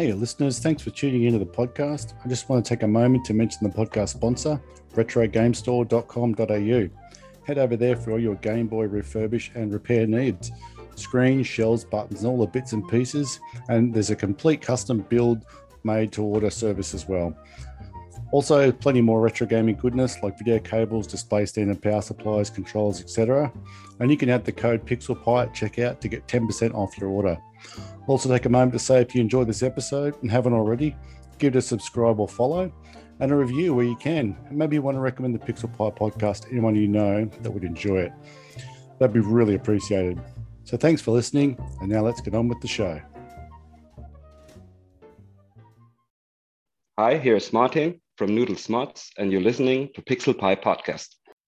Hey, listeners, thanks for tuning into the podcast. I just want to take a moment to mention the podcast sponsor, retrogamestore.com.au. Head over there for all your Game Boy refurbish and repair needs. Screens, shells, buttons, and all the bits and pieces. And there's a complete custom build made to order service as well. Also, plenty more retro gaming goodness like video cables, display stand and power supplies, controllers, etc. And you can add the code PixelPie at checkout to get 10% off your order. Also, take a moment to say if you enjoyed this episode and haven't already, give it a subscribe or follow and a review where you can. And maybe you want to recommend the Pixel Pie podcast to anyone you know that would enjoy it. That'd be really appreciated. So thanks for listening, and now let's get on with the show. Hi, here's Martin from Noodles Mods, and you're listening to Pixel Pie Podcast.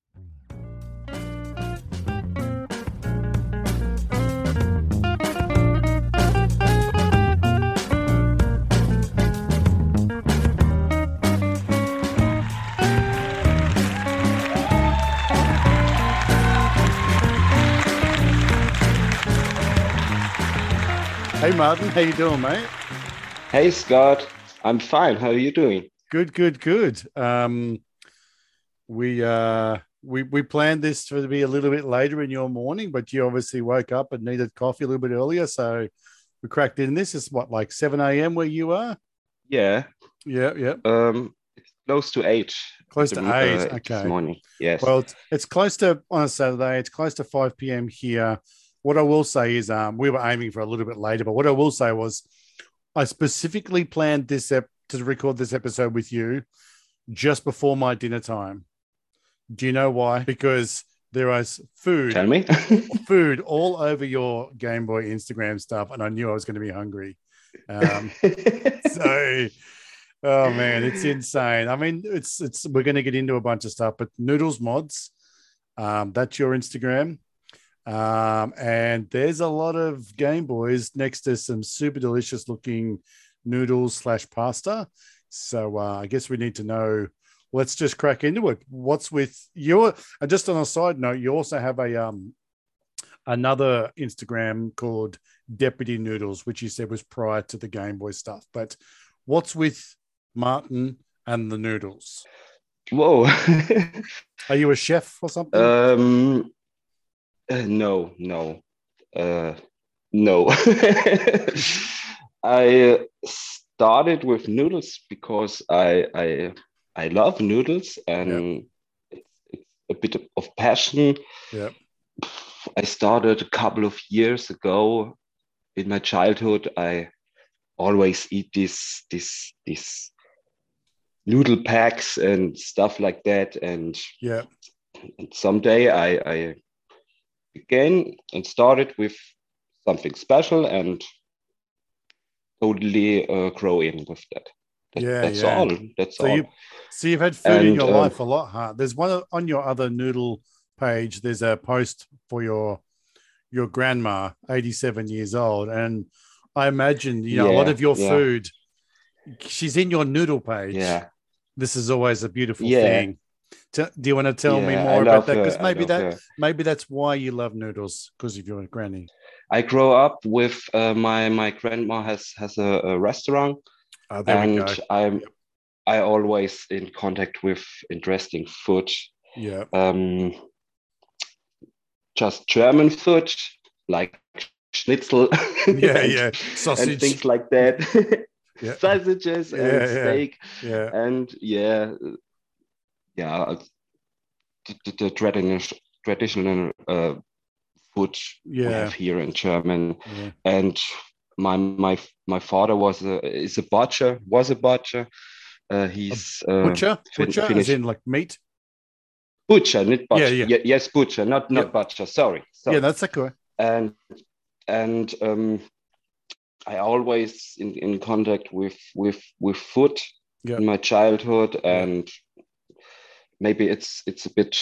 Hey Martin, how you doing, mate? Hey Scott, I'm fine. How are you doing? Good. We planned this to be a little bit later in your morning, but you obviously woke up and needed coffee a little bit earlier, so we cracked in. This is what, like 7 a.m. where you are? Yeah. Yeah. It's close to 8. Close to 8. Okay. This morning. Yes. Well, it's close to on a Saturday. It's close to 5 p.m. here. What I will say is, we were aiming for a little bit later, but what I will say was, I specifically planned this to record this episode with you just before my dinner time. Do you know why? Because there was food. Tell me. Food all over your Game Boy Instagram stuff, and I knew I was going to be hungry. So, oh man, it's insane. I mean, it's we're going to get into a bunch of stuff, but Noodles Mods, that's your Instagram. And there's a lot of Game Boys next to some super delicious looking noodles / pasta. So I guess we need to know. Let's just crack into it. What's with your? And just on a side note, you also have a another Instagram called Deputy Noodles, which you said was prior to the Game Boy stuff. But what's with Martin and the noodles? Whoa! Are you a chef or something? No. I started with noodles because I love noodles, and it's a bit of passion. Yeah. I started a couple of years ago. In my childhood, I always eat these noodle packs and stuff like that. And someday I began and started with something special and totally grow in with that. That's all. So you've had food in your life a lot, huh? There's one on your other noodle page. There's a post for your grandma, 87 years old, and I imagine a lot of your food. She's in your noodle page. Yeah, this is always a beautiful thing. Do you want to tell me more about that? Because maybe that's why you love noodles, because of your granny. I grew up with my grandma has a restaurant, and I always in contact with interesting food. Yeah. Just German food like schnitzel, sausage and things like that. Sausages and steak, and the traditional food we have here in German. And my father was a butcher. He's butcher as in like meat. Butcher, not butcher. Yes, butcher, not butcher. Sorry. Yeah, that's okay. And I always in contact with food in my childhood, and maybe it's a bit,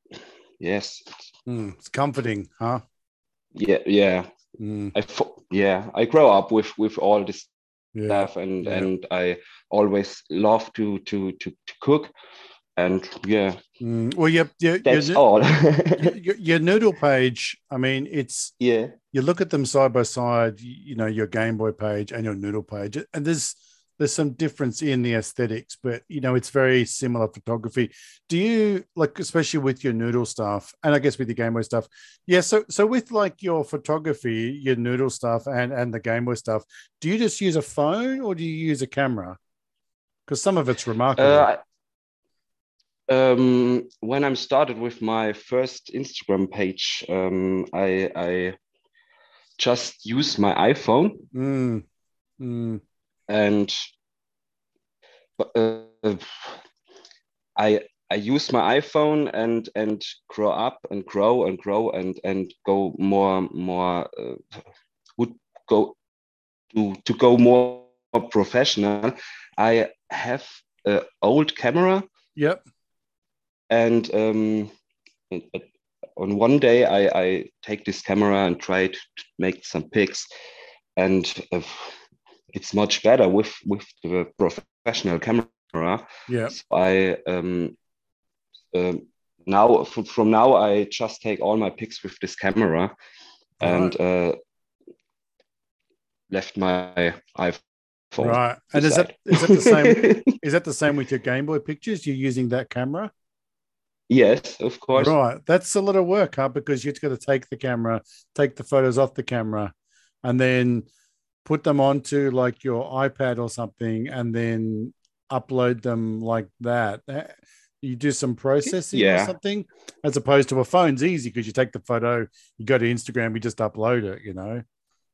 it's comforting, huh? Yeah. I grow up with all this stuff, and I always love to cook, And yeah, well, that's all. your Noodle page. I mean, it's Yeah. You look at them side by side. You know, your Game Boy page and your Noodle page, and there's some difference in the aesthetics, but you know, it's very similar photography. Do you like, especially with your Noodle stuff, and I guess with your Game Boy stuff? Yeah. So with like your photography, your Noodle stuff, and the Game Boy stuff, do you just use a phone or do you use a camera? Because some of it's remarkable. Uh, when I'm started with my first Instagram page, I just use my iPhone Mm, mm, and uh, I use my iPhone and grow up and grow and grow and go more would go to go more professional. I have an old camera yep. and on one day I take this camera and try to make some pics and it's much better with the professional camera. Yeah. So I now from now I just take all my pics with this camera and Right. left my iPhone Right. And beside. is that the same? Is that the same with your Game Boy pictures? You're using that camera? Yes, of course. Right. That's a lot of work, huh? Because you've got to take the camera, take the photos off the camera, and then put them onto like your iPad or something, and then upload them like that. You do some processing or Yeah, something, as opposed to a phone's easy because you take the photo, you go to Instagram, you just upload it, you know?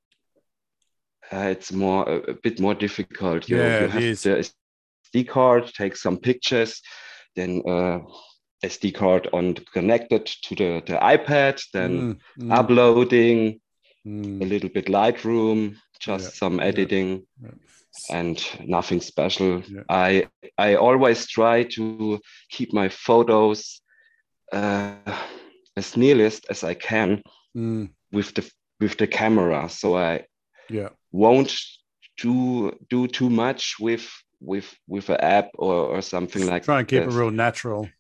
it's more a bit more difficult. Yeah, You it have is. the SD card, take some pictures, then SD card on connected to the iPad, then Mm, mm, uploading a mm. little bit Lightroom, Yeah, just some yeah, editing yeah. and nothing special. Yeah. I always try to keep my photos uh, as nearest as I can Mm, with the camera, so I yeah. won't do too much with an app or something like Try and keep it this. real natural.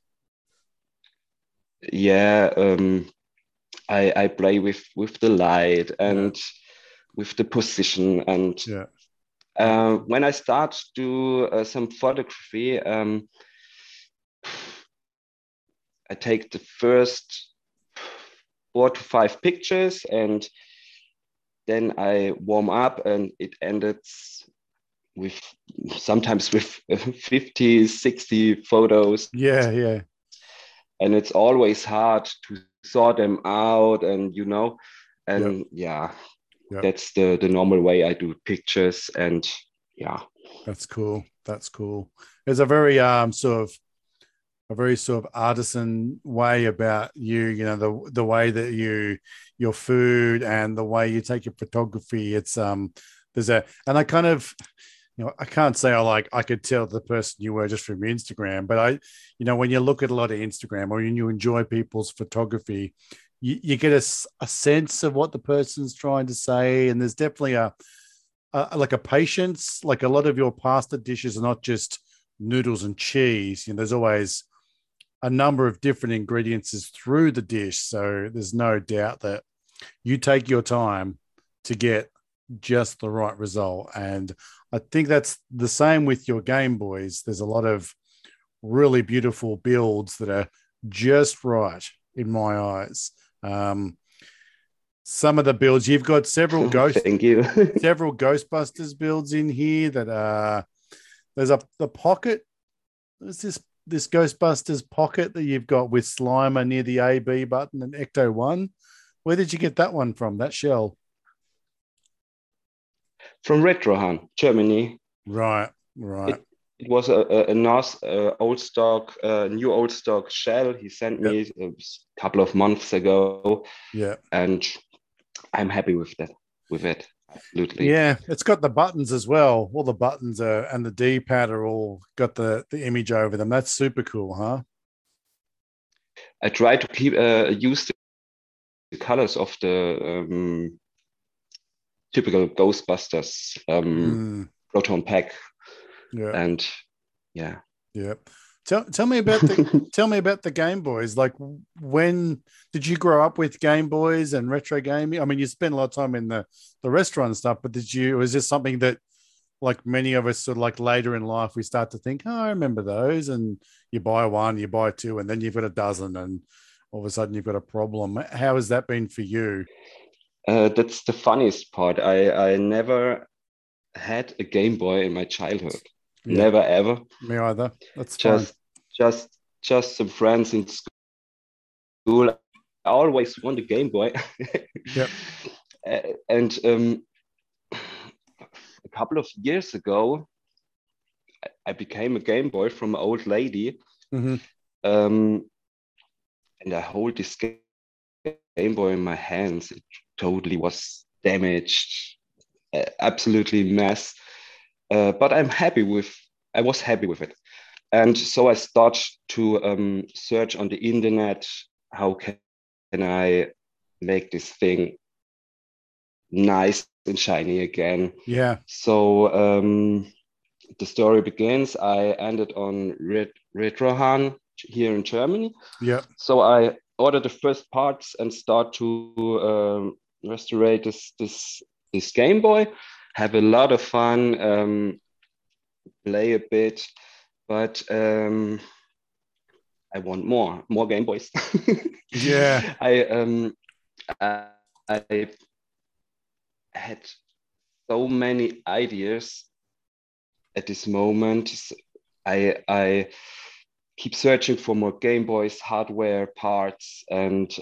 Yeah, I play with the light Yeah, and with the position and yeah, yeah. when I start to do some photography, I take the first 4 to 5 pictures and then I warm up and it ended with sometimes with 50, 60 photos. Yeah, yeah, And it's always hard to sort them out yeah, and yeah, yeah. that's the normal way I do pictures and yeah. That's cool. That's cool. There's a very sort of artisan way about you, you know, the way that your food and the way you take your photography. It's there's a and I kind of, you know, I can't say I could tell the person you were just from Instagram, but you know, when you look at a lot of Instagram or when you enjoy people's photography, you get a sense of what the person's trying to say. And there's definitely like a patience, like a lot of your pasta dishes are not just noodles and cheese. You know, there's always a number of different ingredients through the dish. So there's no doubt that you take your time to get just the right result. And I think that's the same with your Game Boys. There's a lot of really beautiful builds that are just right in my eyes. Some of the builds you've got Thank you. several Ghostbusters builds in here that there's the pocket. There's this Ghostbusters pocket that you've got with Slimer near the AB button and Ecto One. Where did you get that one from? That shell? From Retrohan, Germany. Right, right. It was a nice new old stock shell he sent Yep, me a couple of months ago, yeah. and I'm happy with that. With it, absolutely. Yeah, it's got the buttons as well. All the buttons are and the D pad are all got the image over them. That's super cool, huh? I try to keep use the colors of the typical Ghostbusters Mm, proton pack, yeah, and yeah, yeah. Tell me about the Game Boys. Like, when did you grow up with Game Boys and retro gaming? I mean, you spent a lot of time in the restaurant and stuff, but was this something that, like many of us, sort of like later in life, we start to think, oh, I remember those, and you buy one, you buy two, and then you've got a dozen, and all of a sudden you've got a problem. How has that been for you? That's the funniest part. I never had a Game Boy in my childhood. Yeah, Never ever. me either. That's fine. Just just just some friends in school. I always want a Game Boy. Yep. And a couple of years ago, I became a Game Boy from an old lady. Mm-hmm. And I hold this Game Boy in my hands. It totally was damaged, absolutely mess. But I was happy with it. And so I started to search on the internet, how can I make this thing nice and shiny again? Yeah. So the story begins. I ended on Retrohan here in Germany. Yeah. So I ordered the first parts and start to restore this Game Boy. Have a lot of fun, play a bit, but I want more Game Boys. Yeah. I had so many ideas at this moment. I keep searching for more Game Boys hardware parts, and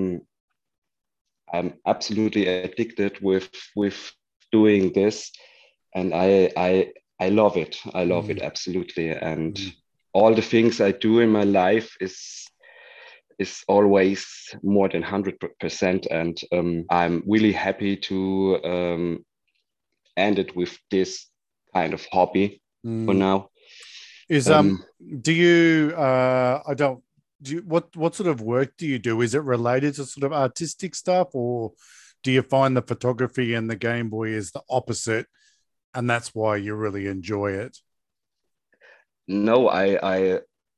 I'm absolutely addicted with doing this, and I love it. I love it absolutely, and all the things I do in my life is always more than 100%, and I'm really happy to end it with this kind of hobby for now. Do you I don't do you, what sort of work do you do? Is it related to sort of artistic stuff, or do you find the photography and the Game Boy is the opposite, and that's why you really enjoy it? No, I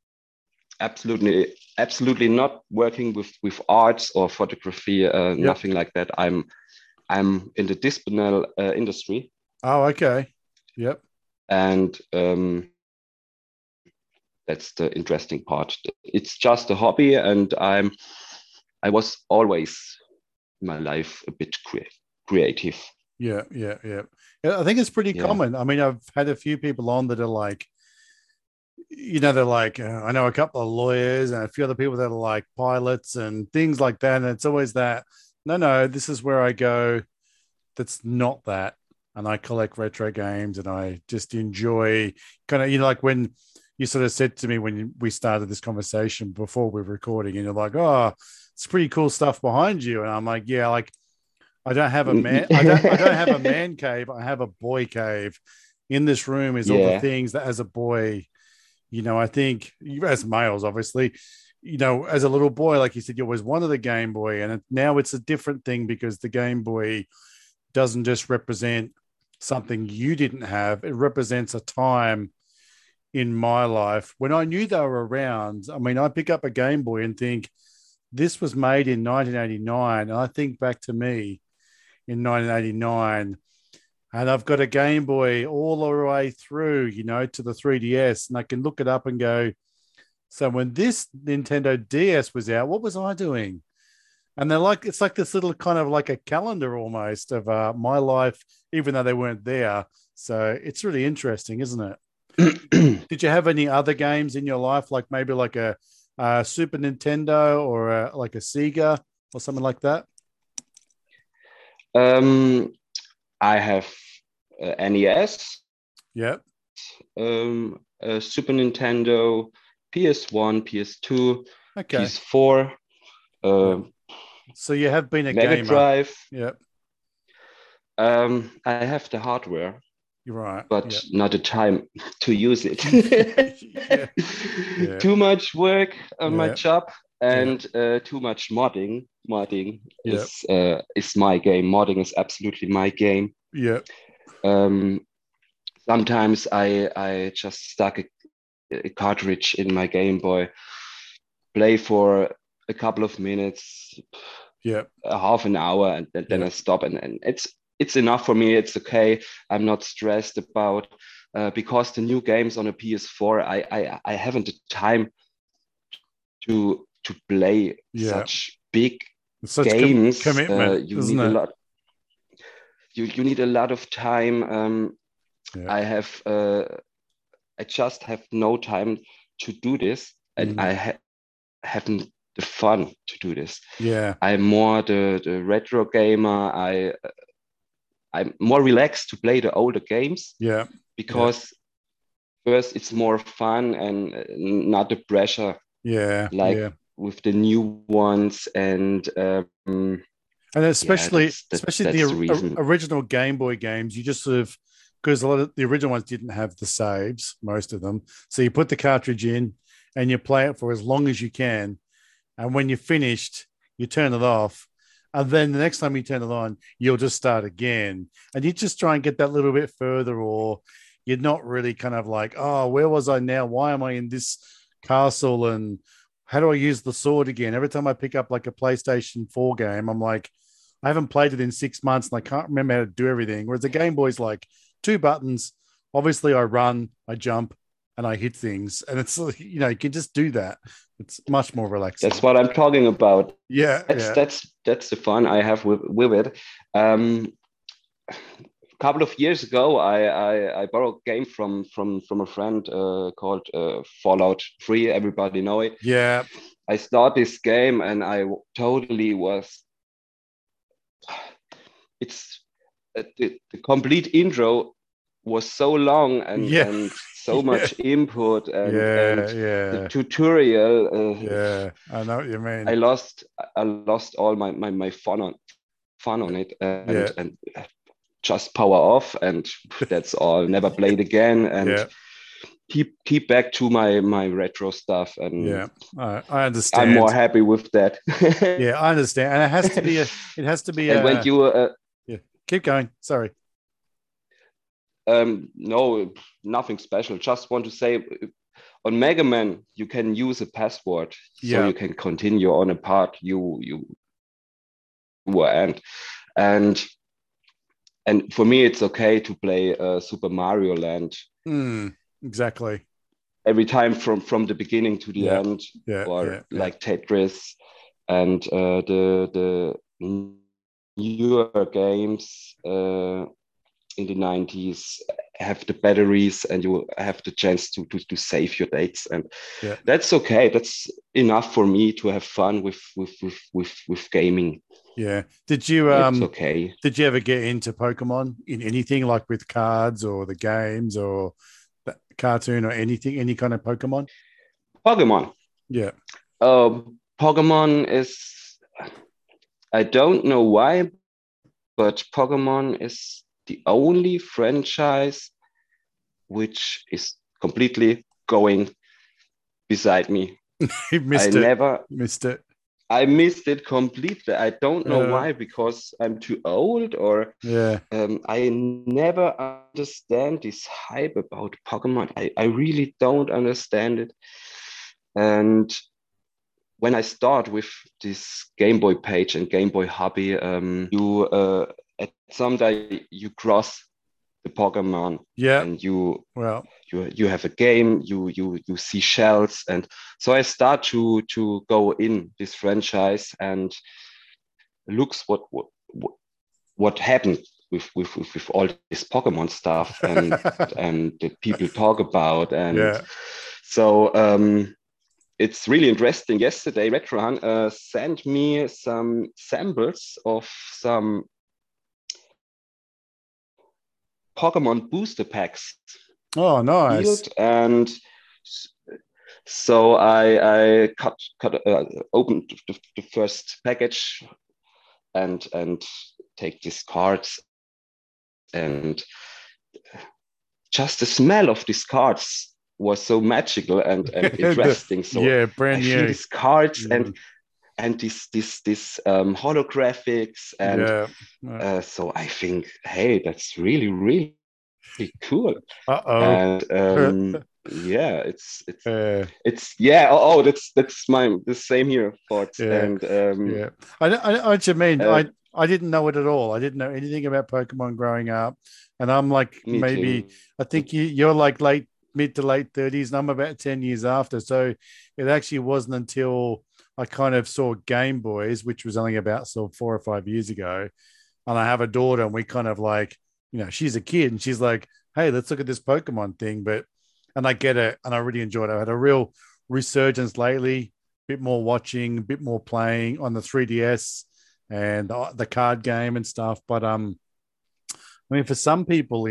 absolutely not working with arts or photography, Yep. nothing like that. I'm in the disciplinary industry. Oh, okay. Yep. And that's the interesting part. It's just a hobby, and I was always in my life a bit creative. Yeah. I think it's pretty common. I mean, I've had a few people on that are like, they're like, I know a couple of lawyers and a few other people that are like pilots and things like that. And it's always that, no, this is where I go. That's not that. And I collect retro games, and I just enjoy kind of, like when you sort of said to me when we started this conversation before we were recording, and you're like, oh, it's pretty cool stuff behind you. And I'm like, yeah, like I don't have a man, I don't have a man cave. I have a boy cave. In this room is all the things that as a boy, I think as males, obviously, as a little boy, like you said, you always wanted a Game Boy, and now it's a different thing because the Game Boy doesn't just represent something you didn't have. It represents a time in my life when I knew they were around. I mean, I pick up a Game Boy and think this was made in 1989. And I think back to me in 1989, and I've got a Game Boy all the way through, to the 3DS, and I can look it up and go, so when this Nintendo DS was out, what was I doing? And they're like, it's like this little kind of like a calendar almost of my life, even though they weren't there. So it's really interesting, isn't it? Did you have any other games in your life, like maybe like a Super Nintendo or like a Sega or something like that? I have NES, Yep. Super Nintendo, PS1, PS2, Okay. PS4. So you have been a Mega gamer. Drive. Yep. I have the hardware. You're right. But not the time to use it. Yeah. Too much work on my job, and too much modding. Modding is my game. Modding is absolutely my game. Yeah. Sometimes I just stuck a cartridge in my Game Boy, play for a couple of minutes, a half an hour, and then I stop, and it's enough for me. It's okay. I'm not stressed about because the new games on a PS4, I haven't the time to play such big games. Commitment, you need a lot. You need a lot of time. I just have no time to do this, and I haven't the fun to do this. I'm more the retro gamer. I'm more relaxed to play the older games. Because first it's more fun and not the pressure. With the new ones and especially the original Game Boy games, you just sort of, because a lot of the original ones didn't have the saves, most of them. So you put the cartridge in and you play it for as long as you can. And when you're finished, you turn it off. And then the next time you turn it on, you'll just start again. And you just try and get that little bit further, or you're not really kind of like, oh, where was I now? Why am I in this castle? And how do I use the sword again? Every time I pick up like a PlayStation 4 game, I'm like, I haven't played it in 6 months and I can't remember how to do everything. Whereas the Game Boy's like 2 buttons. Obviously, I run, I jump, and I hit things. And it's, you know, you can just do that. It's much more relaxing. That's what I'm talking about. That's the fun I have with it. A couple of years ago, I borrowed a game from a friend called Fallout 3. Everybody know it. I started this game and I totally was. It's the complete intro was so long and so much input and the tutorial. I know what you mean. I lost all my fun on it and just power off, and that's all. Never played again, and keep back to my retro stuff. And I understand. I'm more happy with that. I understand, and it has to be. And when you keep going. Sorry. No, nothing special. Just want to say, on Mega Man you can use a password, so you can continue on a part you were and for me it's okay to play Super Mario Land. Exactly. Every time from the beginning to the end, like Tetris and the newer games in the 90s have the batteries and you have the chance to save your dates, and that's okay. That's enough for me to have fun with gaming. Did you it's okay. Did you ever get into Pokemon in anything, like with cards or the games or the cartoon or anything, any kind of Pokemon? Pokemon is, I don't know why, but Pokemon is the only franchise which is completely going beside me. You missed it. I missed it completely. I don't know why, because I'm too old or I never understand this hype about Pokemon. I really don't understand it. And when I start with this Game Boy page and Game Boy hobby, you at some day you cross the Pokemon, and you have a game, you see shells, and so I start to go in this franchise and looks what happened with all this Pokemon stuff and that people talk about, and so it's really interesting. Yesterday, RetroHan sent me some samples of some Pokemon booster packs. Oh, nice! And so I opened the first package and take these cards, and just the smell of these cards was so magical and interesting. So brand new. I feel these cards and this holographics, and so I think, hey, that's really cool. And yeah, Uh, it's yeah. Oh, that's my the same here thoughts. yeah, And yeah. I know what you mean. uh, I didn't know it at all. I didn't know anything about Pokemon growing up, and I'm like me maybe too. I think you're like mid to late 30s, and I'm about 10 years after. So it actually wasn't until I kind of saw Game Boys, which was only about 4 or 5 years ago, and I have a daughter, and we kind of like, she's a kid, and she's like, "Hey, let's look at this Pokemon thing." And I get it, and I really enjoyed it. I had a real resurgence lately, bit more watching, a bit more playing on the 3DS and the card game and stuff. But I mean, for some people,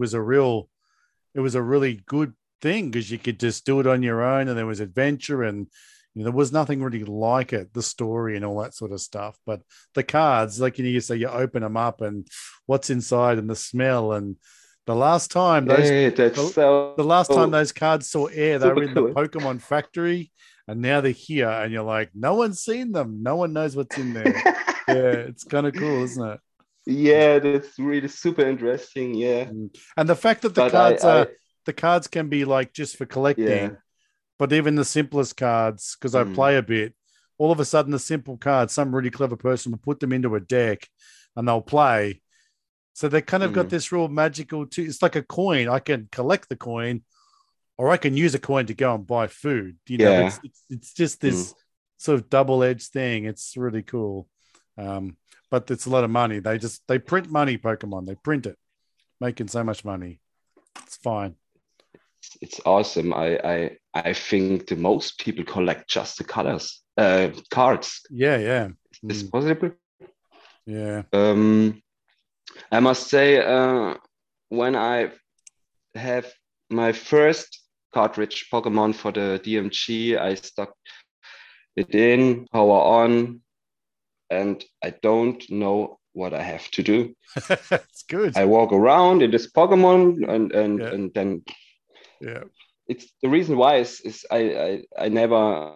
it was a really good thing because you could just do it on your own, and there was adventure, and there was nothing really like it, the story and all that sort of stuff. But the cards, like you say, you open them up and what's inside and the smell. And the last time those Hey, that's the, so the last time those cards saw air, they super were in the cool. Pokemon factory, and now they're here, and you're like, no one's seen them, no one knows what's in there. Yeah, it's kind of cool, isn't it? Yeah, that's really super interesting. Yeah, And the fact that but the cards can be like just for yeah, collecting, but even the simplest cards, because I mm, play a bit, all of a sudden the simple cards, some really clever person will put them into a deck and they'll play. So they kind of got mm, this real magical too. It's like a coin. I can collect the coin, or I can use a coin to go and buy food. yeah, It's just mm. this sort of double-edged thing. It's really cool. Um, but it's a lot of money. They print money, Pokemon. They print it, making so much money. It's fine. It's awesome. I think the most people collect just the colors, cards. Yeah, yeah. Is Mm, possible? yeah. Um, I must say, when I have my first cartridge Pokemon for the DMG, I stuck it in, power on, and I don't know what I have to do. It's good. I walk around in this Pokemon, Yeah, and then yeah, it's the reason why is I never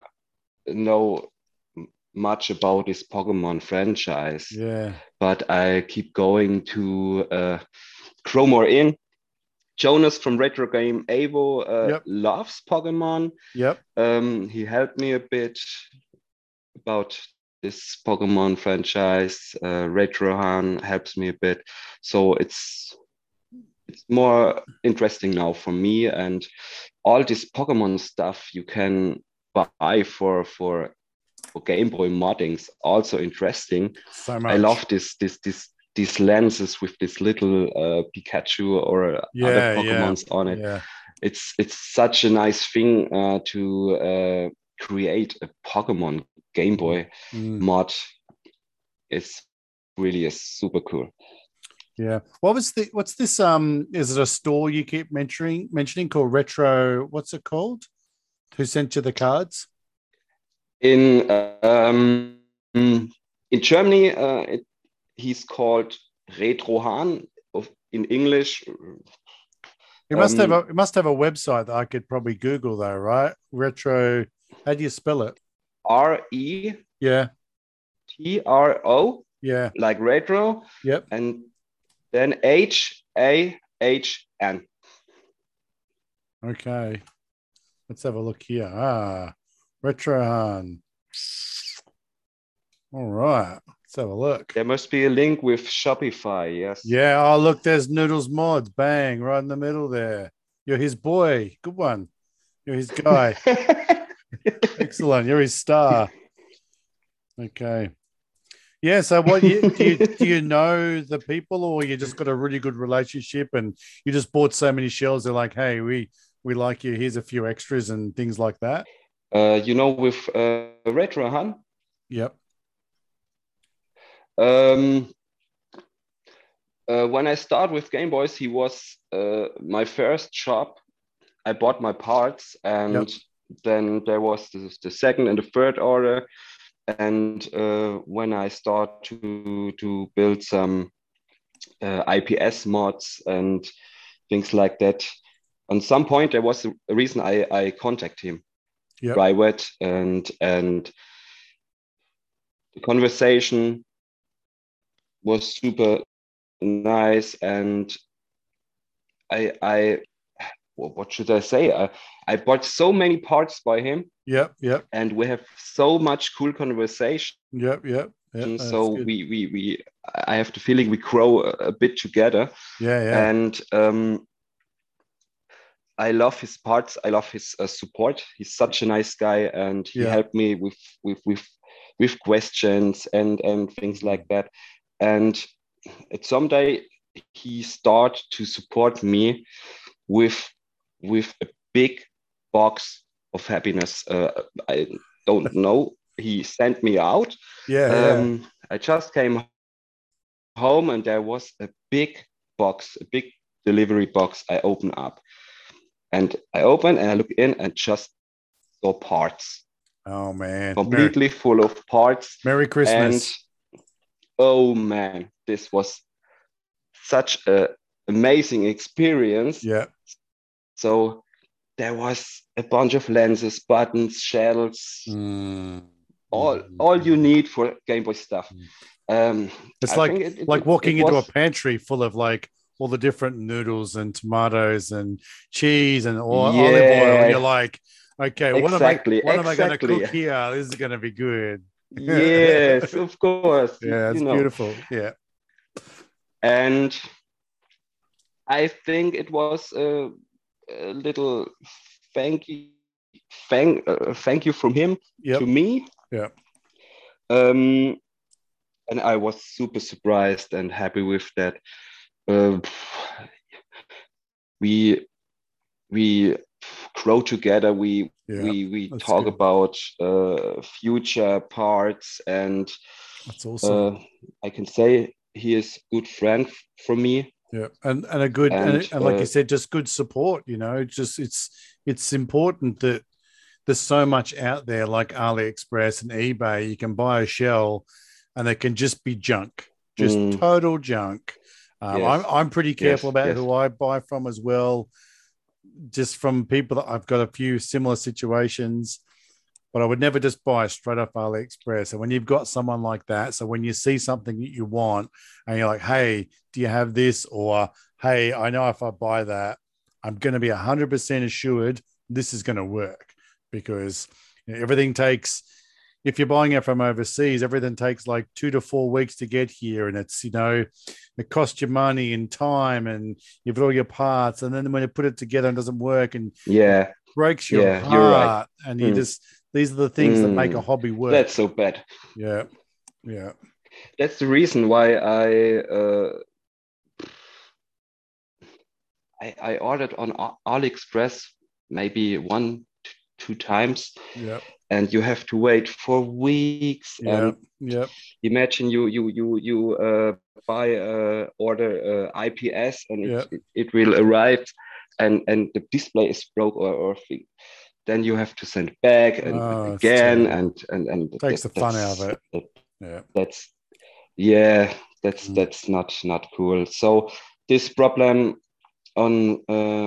know much about this Pokemon franchise, yeah. but I keep going to Chromor Inn. Jonas from Retro Game Evo Yep, loves Pokemon. yep. He helped me a bit about this Pokemon franchise. Retrohan helps me a bit, so it's more interesting now for me. And all this Pokemon stuff you can buy for Game Boy moddings also interesting. So I much. love these lenses with this little Pikachu or other Yeah, yeah, Pokemons on it. yeah. It's such a nice thing to create a Pokemon Game Mm, Boy mm, mod. It's really is super cool. yeah. What's this? Is it a store you keep mentioning called Retro? What's it called? Who sent you the cards? In in Germany, he's called Retrohan. In English, It must have a website that I could probably Google though, right? Retro. How do you spell it? Yeah, RETRO, yeah. like retro, Yep. and then HAHN. Okay. Let's have a look here. Retrohan. All right. Let's have a look. There must be a link with Shopify. Yes. Yeah. Oh, look, there's Noodles Mods. Bang, right in the middle there. You're his boy. Good one. You're his guy. Excellent. You're his star. Okay. Yeah. So what you do you know the people, or you just got a really good relationship and you just bought so many shells, they're like, hey, we like you. Here's a few extras and things like that. With Retrohan, Yep. um, when I start with Game Boys, he was my first shop. I bought my parts, and Yep. then there was the second and the third order. And when I start to build some IPS mods and things like that, on some point there was a reason I contact him Yep. private, and the conversation was super nice. And I what should I say? I bought so many parts by him, Yep. Yep. and we have so much cool conversation. Yep. Yep. Yep. That's So good. I have the feeling we grow a bit together, Yeah. Yeah. and I love his parts. I love his support. He's such a nice guy, and he Yeah. helped me with questions and things like that. And at some day he started to support me with a big box of happiness. I don't know. He sent me out. Yeah. Yeah. I just came home and there was a big box, a big delivery box. I open up and I open and I look in and just saw parts, Oh man. completely full of parts. Merry And Christmas. oh man, this was such a amazing experience. Yeah. So there was a bunch of lenses, buttons, shells, Mm. all you need for Game Boy stuff. It's I like think walking it into a was, pantry full of like all the different noodles and tomatoes and cheese and olive oil, and you're yeah, like, okay, exactly, what am I going to exactly. cook here? This is going to be good. Yeah, Yes, of course, it's beautiful. Yeah, And I think it was a little thank you, thank you from him yep, to me. yeah, Um, and I was super surprised and happy with that. Uh, we we grow together. yeah. We That's talk good. about future parts, and That's awesome. uh, I can say he is a good friend for me. Yeah, and a good And and like you said, just good support. You know, just it's important that there's so much out there like AliExpress and eBay. You can buy a shell, and it can just be junk, just mm, total junk. yes, I'm pretty careful yes, about yes, who I buy from as well, just from people that I've got a few similar situations. But I would never just buy straight off AliExpress. And when you've got someone like that, so when you see something that you want and you're like, hey, do you have this? Or, hey, I know if I buy that, I'm going to be 100% assured this is going to work because everything takes, if you're buying it from overseas, everything takes like 2 to 4 weeks to get here. And it's, it costs you money and time and you've got all your parts. And then when you put it together and it doesn't work and it yeah, breaks your yeah. You're right. heart and you Mm, just, these are the things that make a mm. hobby work. That's so bad. Yeah. Yeah. That's the reason why I ordered on AliExpress maybe 2 times, Yeah. and you have to wait for weeks. Yeah. And Yeah. imagine you buy order IPS, and Yeah. it will arrive, and the display is broke or then you have to send it back and Oh, it's again, terrible. and Takes the fun out of it. that, Yeah. that's yeah, Mm. that's not cool. So this problem on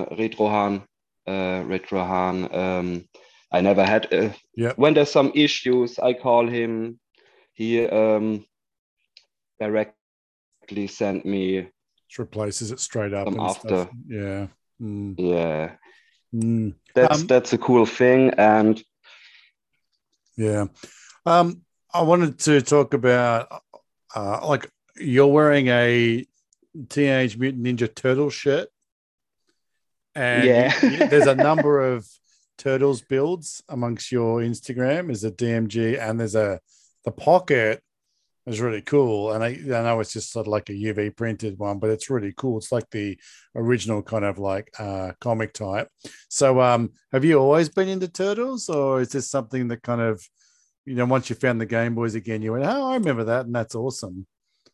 Retrohan, I never had. Yep. When there's some issues, I call him. He directly sent me Just replaces it straight up some and stuff. after. Yeah. Mm. Yeah, Mm. that's a cool thing. And Yeah. I wanted to talk about like you're wearing a Teenage Mutant Ninja Turtle shirt, and yeah, there's a number of Turtles builds amongst your Instagram. There's a DMG and there's the pocket is really cool. And I know it's just sort of like a UV printed one, but it's really cool. It's like the original kind of like comic type. So have you always been into Turtles, or is this something that kind of, once you found the Game Boys again, you went, oh, I remember that, and that's awesome.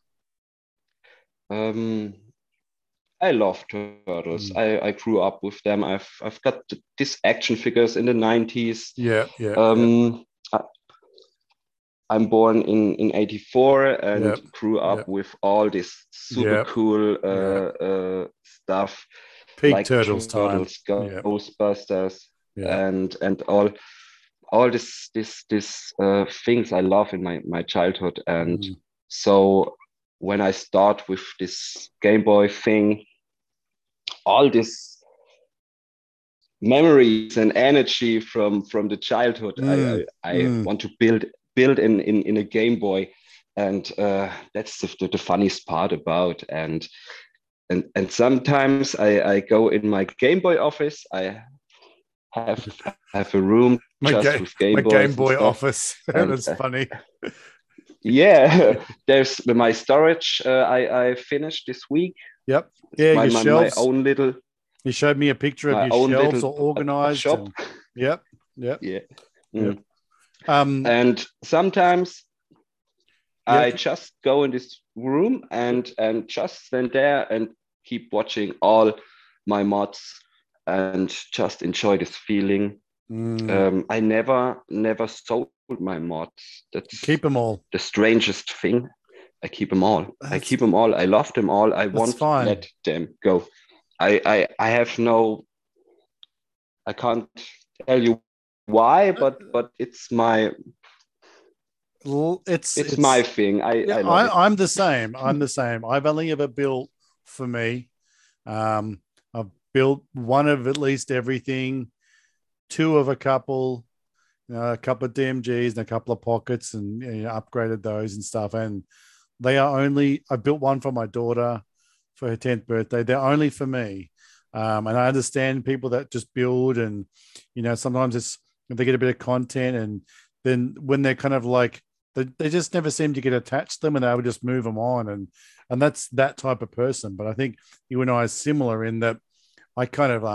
um, I love turtles. Mm. I grew up with them. I've got these action figures in the 90s. Yeah, yeah, yeah, Um, I, I'm born in 84 yeah, and grew yeah, up with all this super yeah, cool yeah. stuff Peak like Turtles time. Turtles, Yeah, Ghostbusters, yeah. and all this things I love in my childhood. And Mm. so when I start with this Game Boy thing, all this memories and energy from the childhood. I want to build in a Game Boy, and that's the funniest part about. And sometimes I go in my Game Boy office. I have have a room just with Game Boys Game Boy and stuff. office. And That's funny. yeah, there's my storage. I finished this week. Yep. It's Yeah, my, your my my shelves. own little You showed me a picture of my your own shelves little all organized. shop. And, yep. Yep. Yeah. Yep. And sometimes yeah. I just go in this room and just stand there and keep watching all my mods and just enjoy this feeling. I never sold my mods. That's Keep them all. the strangest thing. I keep them all. I love them all. I won't let them go. I have no. I can't tell you why, but it's my it's my thing. I love it. I'm the same. I'm the same. I've only ever built for me. I've built one of at least everything, two of a couple, a couple of DMGs and a couple of pockets, and upgraded those and stuff. And they are only. I built one for my daughter for her 10th birthday. They're only for me. And I understand people that just build, and sometimes they get a bit of content, and then when they're kind of like they just never seem to get attached to them, and they would just move them on, and that's that type of person. But I think you and I are similar in that I kind of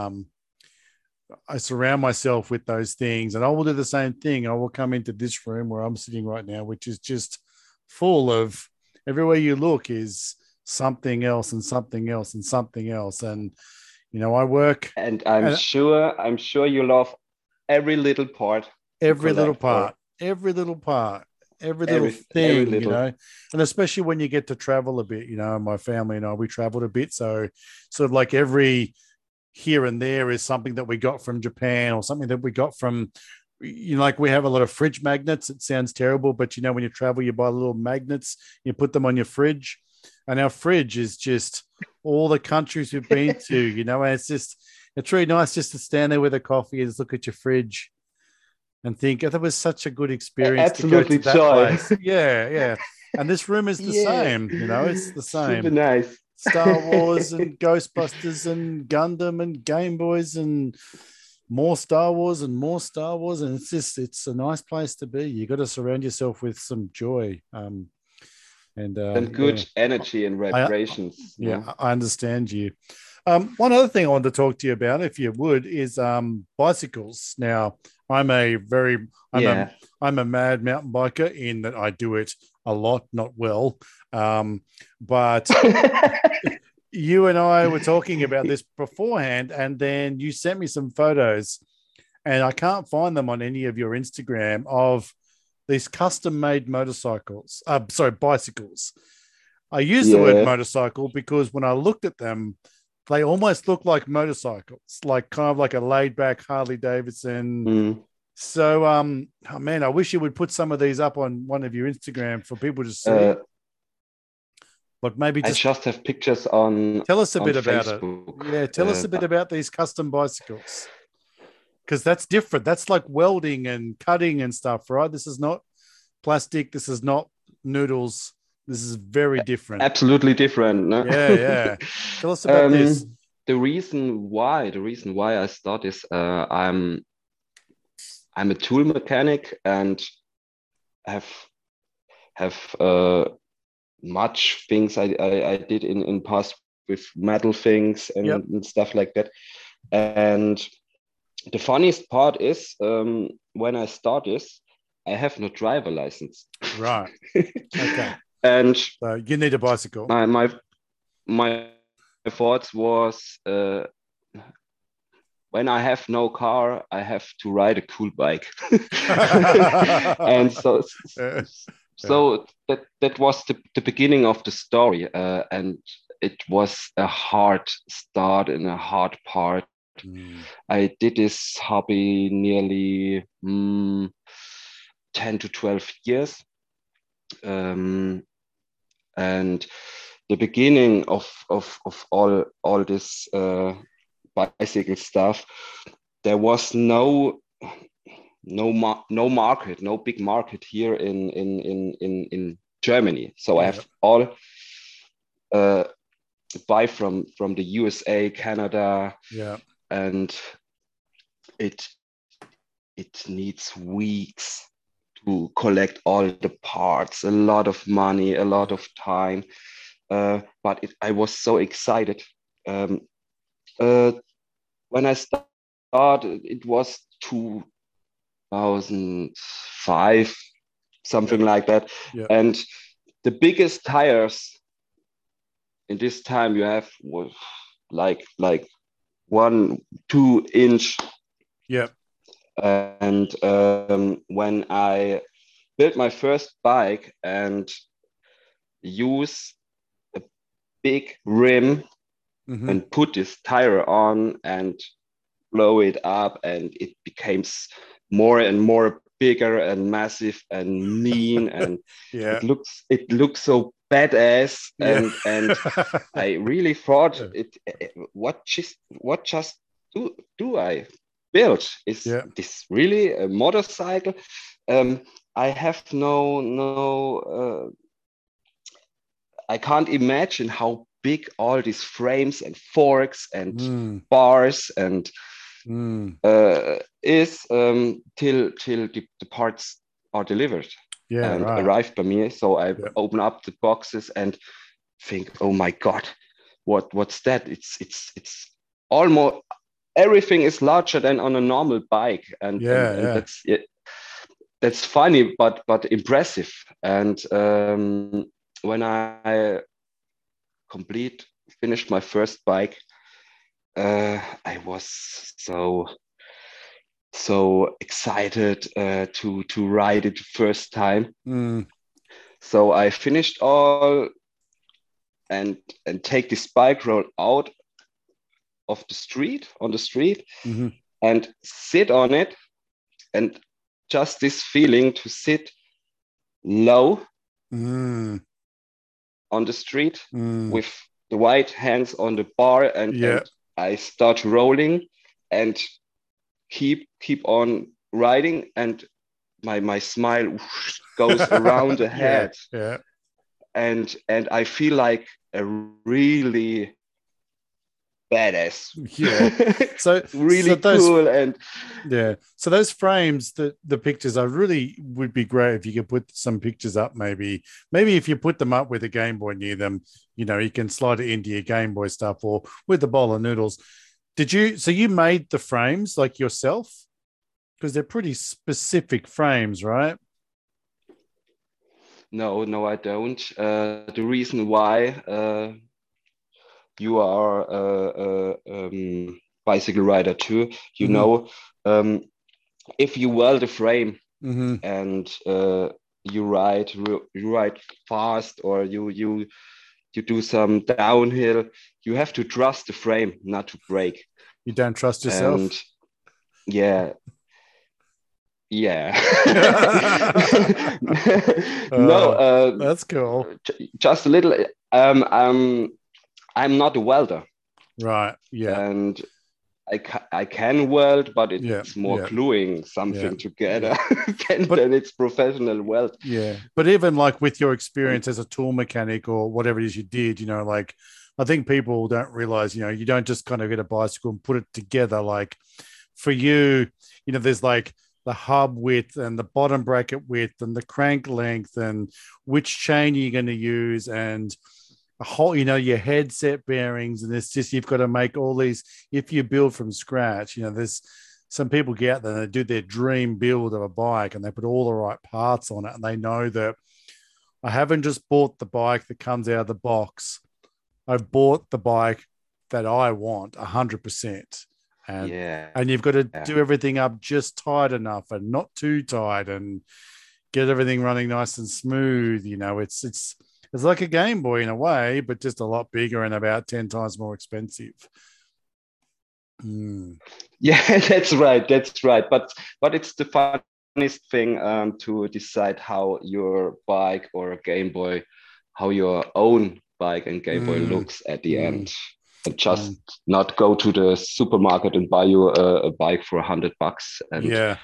I surround myself with those things, and I will do the same thing. I will come into this room where I'm sitting right now, which is just full of everywhere you look is something else and something else and something else. And I work, and I'm sure you love every little part, every little part, every little thing, and especially when you get to travel a bit, my family and I, we traveled a bit. So sort of like every here and there is something that we got from Japan or something that we got from, like we have a lot of fridge magnets. It sounds terrible, but when you travel, you buy little magnets, you put them on your fridge, and our fridge is just all the countries we've been to, and it's really nice just to stand there with a coffee and just look at your fridge and think, that was such a good experience Absolutely, to go to that place. Yeah. And this room is the same, it's the same. Super nice. Star Wars and Ghostbusters and Gundam and Game Boys and more Star Wars. And it's a nice place to be. You got to surround yourself with some joy. And good energy and vibrations. I understand you. One other thing I wanted to talk to you about, if you would, is bicycles. Now, I'm a mad mountain biker in that I do it a lot, not well. But you and I were talking about this beforehand, and then you sent me some photos, and I can't find them on any of your Instagram of these custom-made bicycles. I use the word motorcycle because when I looked at them, they almost look like motorcycles, like kind of like a laid-back Harley Davidson. So, I wish you would put some of these up on one of your Instagram for people to see. But maybe I just have pictures on. Tell us a bit Facebook. about it. Yeah, tell us a bit about these custom bicycles, because that's different. That's like welding and cutting and stuff, right? This is not plastic. This is not noodles. This is very different. Absolutely different. No? Yeah. Tell us about this. The reason why I started is I'm a tool mechanic and have much things I did in past with metal things and stuff like that. And the funniest part is when I start this, I have no driver license. Right. Okay. And so you need a bicycle. My thoughts was when I have no car, I have to ride a cool bike. And so that was the beginning of the story, and it was a hard start and a hard part. I did this hobby nearly 10 to 12 years, and the beginning of all this bicycle stuff there was no market, no big market here in Germany. So I have all buy from the USA, Canada, and it needs weeks to collect all the parts, a lot of money, a lot of time. But I was so excited. When I started, it was 2005, something like that. And the biggest tires in this time you have was like 1-2 inch. And when I built my first bike and use a big rim and put this tire on and blow it up, and it became more and more bigger and massive and mean, and it looks so badass. And I really thought, what just do I build? Is this really a motorcycle? I have I can't imagine how big all these frames and forks and bars and is till the parts are delivered and arrived by me. So I open up the boxes and think, oh my God, what's that? It's almost everything is larger than on a normal bike, and that's it. That's funny, but impressive. And when I finished my first bike, I was so excited to ride it first time. So I finished all and take this bike roll out of the street and sit on it, and just this feeling to sit low on the street with the white hands on the bar, and I start rolling and keep on riding, and my smile goes around the head. And I feel like a really badass. So really cool. And so those frames, the pictures, I really would be great if you could put some pictures up. Maybe if you put them up with a Game Boy near them, you can slide it into your Game Boy stuff, or with the bowl of noodles. So you made the frames like yourself? Because they're pretty specific frames, right? No, I don't. The reason why you are a bicycle rider too, you know, if you weld a frame and you ride fast, or you do some downhill, you have to trust the frame not to break. You don't trust yourself? And no, that's cool. Just a little. I'm not a welder, right? And I can weld, but it's more gluing something together than it's professional weld. But even like with your experience as a tool mechanic or whatever it is you did, like I think people don't realize, you don't just kind of get a bicycle and put it together. Like for you, there's like the hub width and the bottom bracket width and the crank length and which chain you're going to use and a whole, your headset bearings. And it's just, you've got to make all these, if you build from scratch, there's some people get out there and they do their dream build of a bike and they put all the right parts on it. And they know that I haven't just bought the bike that comes out of the box. I've bought the bike that I want 100%. And you've got to do everything up just tight enough and not too tight and get everything running nice and smooth. It's like a Game Boy in a way, but just a lot bigger and about 10 times more expensive. Yeah, that's right. But it's the funniest thing to decide how your bike or a Game Boy, how your own bike and Game Boy looks at the end. and just not go to the supermarket and buy you a bike for $100. And yeah.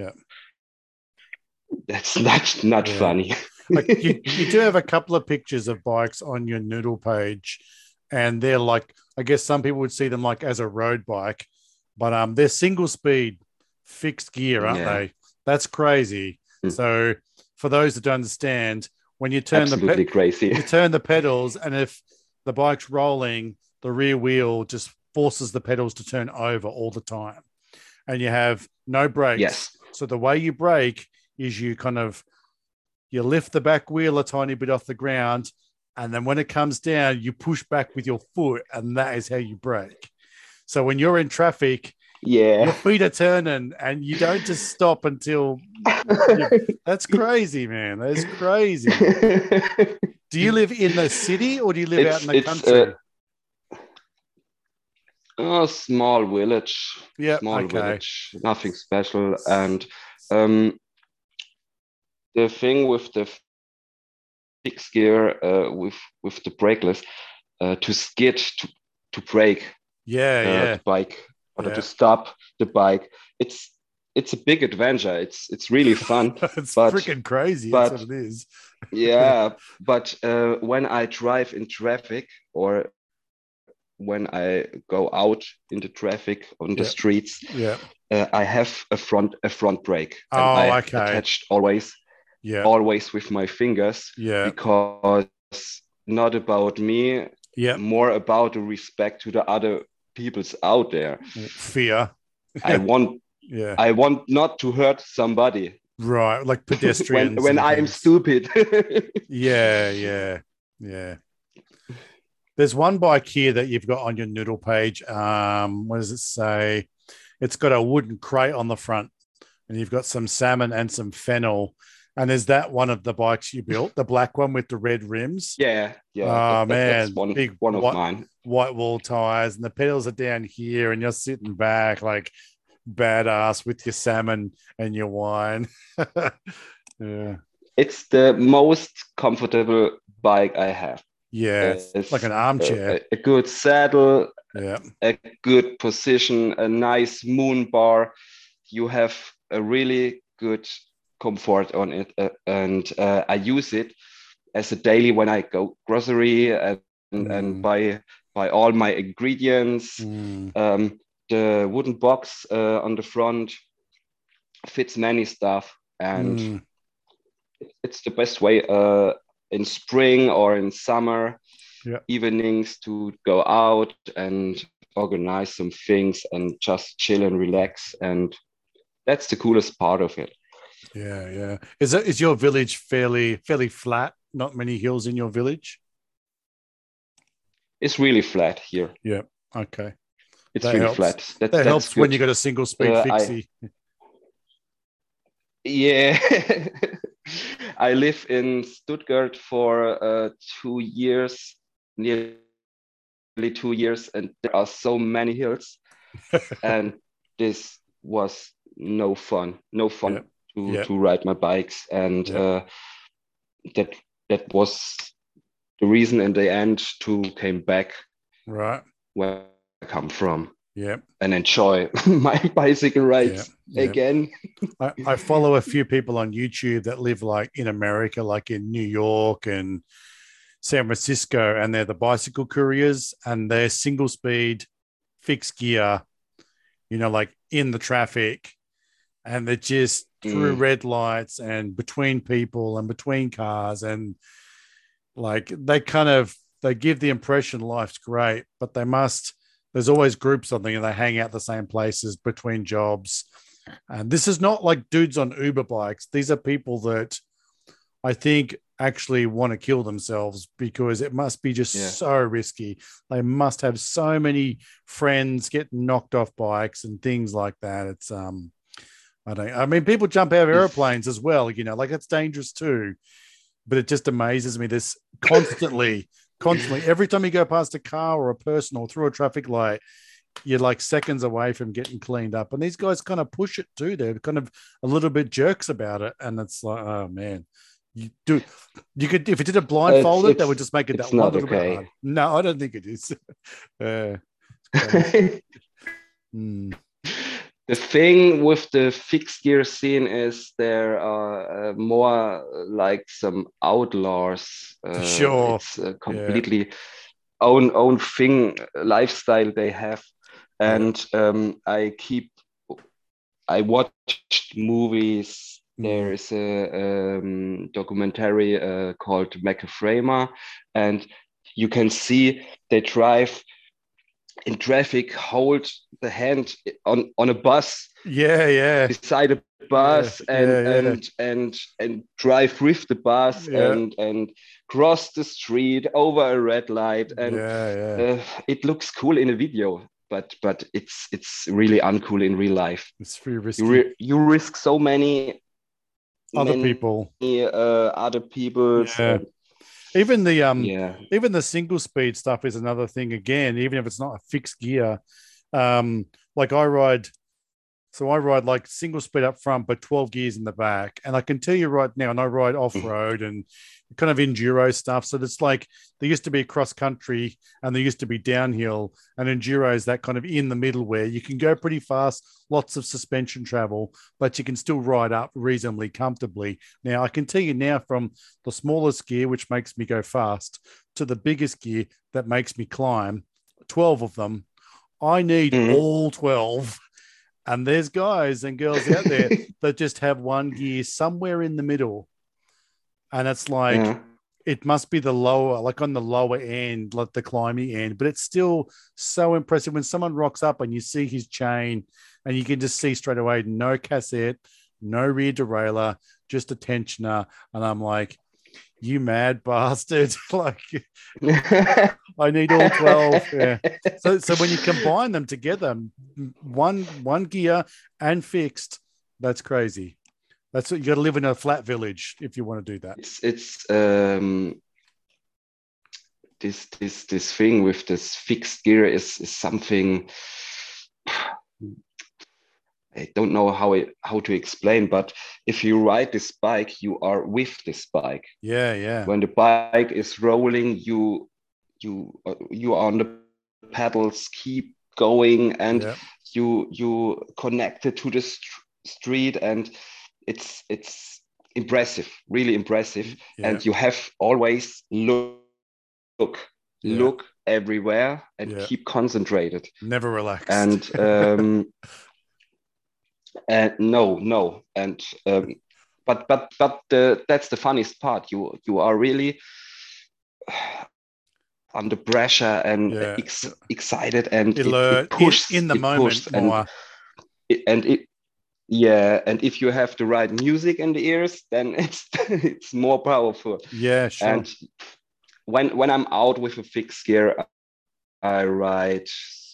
that's not funny. Like you do have a couple of pictures of bikes on your Noodle page, and they're like, I guess some people would see them like as a road bike, but they're single speed fixed gear, aren't they? That's crazy. So for those that don't understand, when you turn crazy. you turn the pedals, and if the bike's rolling, the rear wheel just forces the pedals to turn over all the time, and you have no brakes. Yes. So the way you brake is you lift the back wheel a tiny bit off the ground, and then when it comes down, you push back with your foot, and that is how you brake. So when you're in traffic, your feet are turning, and you don't just stop until that's crazy, man. That's crazy. Do you live in the city or do you live out in the country? A small village. Yeah, small village, nothing special. And the thing with the fixed gear, with the brakeless, to skid to brake. The bike, or to stop the bike. It's a big adventure. It's really fun. It's freaking crazy. That's what it is. Yeah, but when I drive in traffic, or when I go out in the traffic on the streets, I have a front brake. And attached always with my fingers. Because not about me. More about the respect to the other people's out there. Fear. I want not to hurt somebody. Right, like pedestrians. when I'm stupid. Yeah. There's one bike here that you've got on your Noodle page. What does it say? It's got a wooden crate on the front, and you've got some salmon and some fennel. And is that one of the bikes you built, the black one with the red rims? Yeah. Oh, man. That's one of mine. White wall tires, and the pedals are down here, and you're sitting back like badass with your salmon and your wine. Yeah. It's the most comfortable bike I have. Yeah, it's like an armchair. A good saddle, a good position, a nice moon bar. You have a really good comfort on it, and I use it as a daily when I go grocery and buy all my ingredients. The wooden box on the front fits many stuff, and it's the best way in spring or in summer evenings to go out and organize some things and just chill and relax, and that's the coolest part of it. Yeah. Is your village fairly flat? Not many hills in your village? It's really flat here. Yeah. Okay. It's really flat. That helps good. When you got a single speed fixie. I live in Stuttgart for 2 years, nearly 2 years, and there are so many hills, and this was no fun to ride my bikes, and that was the reason in the end to came back where I come from. And enjoy my bicycle rides again. I follow a few people on YouTube that live like in America, like in New York and San Francisco, and they're the bicycle couriers, and they're single speed, fixed gear, like in the traffic, and they're just through red lights and between people and between cars, and like they give the impression life's great, but there's always groups on there and they hang out the same places between jobs. And this is not like dudes on Uber bikes. These are people that I think actually want to kill themselves because it must be just so risky. They must have so many friends getting knocked off bikes and things like that. It's, people jump out of airplanes as well, like it's dangerous too. But it just amazes me this constantly, every time you go past a car or a person or through a traffic light, you're like seconds away from getting cleaned up. And these guys kind of push it too. They're kind of a little bit jerks about it. And it's like, oh man, You do. You could if you did a It's blindfolded, that would just make it it's that one not little bit okay. hard. No, I don't think it is. Crazy. Mm. The thing with the fixed gear scene is there are more like some outlaws. For sure. It's a Yeah. completely own thing lifestyle they have, Yeah. and I watched movies. There Mm. is a documentary called Macaframer, and you can see they drive in traffic, hold the hand on a bus Yeah. Yeah. beside a Yeah. bus, Yeah. Yeah. and drive with the bus Yeah. and cross the street over a red light, and Yeah. Yeah. it looks cool in a video, but it's really uncool in real life. It's pretty risky. You risk so Other many people. other people's, Yeah. and Even the yeah. even the single speed stuff is another thing again, even if it's not a fixed gear. Like I ride like single speed up front, but 12 gears in the back. And I can tell you right now, and I ride off road and kind of enduro stuff. So it's like there used to be cross country and there used to be downhill, and enduro is that kind of in the middle where you can go pretty fast, lots of suspension travel, but you can still ride up reasonably comfortably. Now, I can tell you now from the smallest gear, which makes me go fast, to the biggest gear that makes me climb, 12 of them. I need Mhm. all 12. And there's guys and girls out there that just have one gear somewhere in the middle. And it's like, Yeah. it must be the lower, like on the lower end, like the climbing end, but it's still so impressive when someone rocks up and you see his chain and you can just see straight away no cassette, no rear derailleur, just a tensioner. And I'm like, you mad bastard. Like, I need all 12. Yeah. So when you combine them together, one gear and fixed, that's crazy. That's what you got to live in a flat village if you want to do that. It's this thing with this fixed gear is something I don't know how to explain, but if you ride this bike, you are with this bike. Yeah, yeah. When the bike is rolling, you are on the pedals, keep going, and Yeah. you connected to the street, and it's impressive, really impressive. Yeah. And you have always look Yeah. look everywhere and Yeah. keep concentrated. Never relaxed. And no, and that's the funniest part. You are really under pressure and Yeah. excited, and Alert in the it pushed, moment more. it yeah, and if you have the right music in the ears, then it's more powerful. Yeah, sure. And when I'm out with a fixed gear, I ride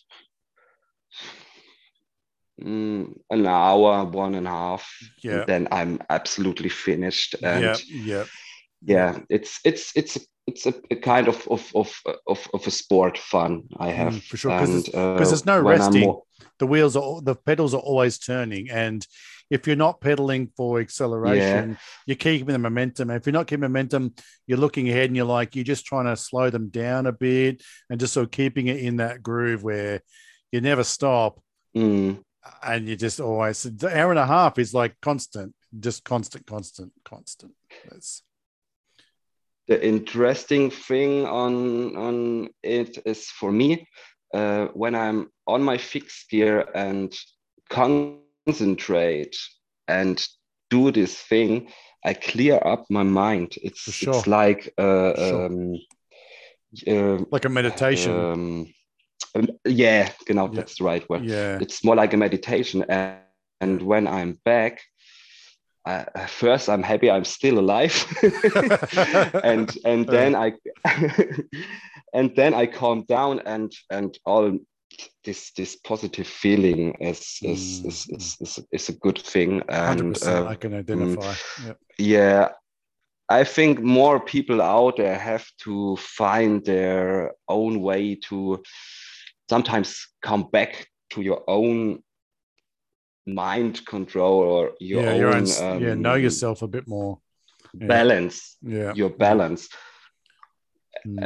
an hour, 1.5, and Yeah. then I'm absolutely finished. Yeah. And Yeah. Yeah. yeah, it's a kind of a sport fun I have. For sure. And Because there's no when I'm resting. more, The pedals are always turning. And if you're not pedaling for yeah, acceleration, you're keeping the momentum. And if you're not keeping momentum, you're looking ahead and you're just trying to slow them down a bit and just sort of keeping it in that groove where you never stop. mm, And you just always, the hour and a half is like constant, just constant, constant, constant. That's, the interesting thing on it is for me when I'm on my fixed gear and concentrate and do this thing, I clear up my mind. for It's sure. like For sure. Like a meditation. yeah, genau, Yeah. that's the right word. Yeah. It's more like a meditation, Yeah. and when I'm back, first I'm happy I'm still alive, and then I and then I calm down, and all this positive feeling is a good thing. And 100%. I can identify. Yeah. yeah, I think more people out there have to find their own way to sometimes come back to your own mind control or your Yeah. own Know yourself a bit more. balance Yeah. your balance. Mm.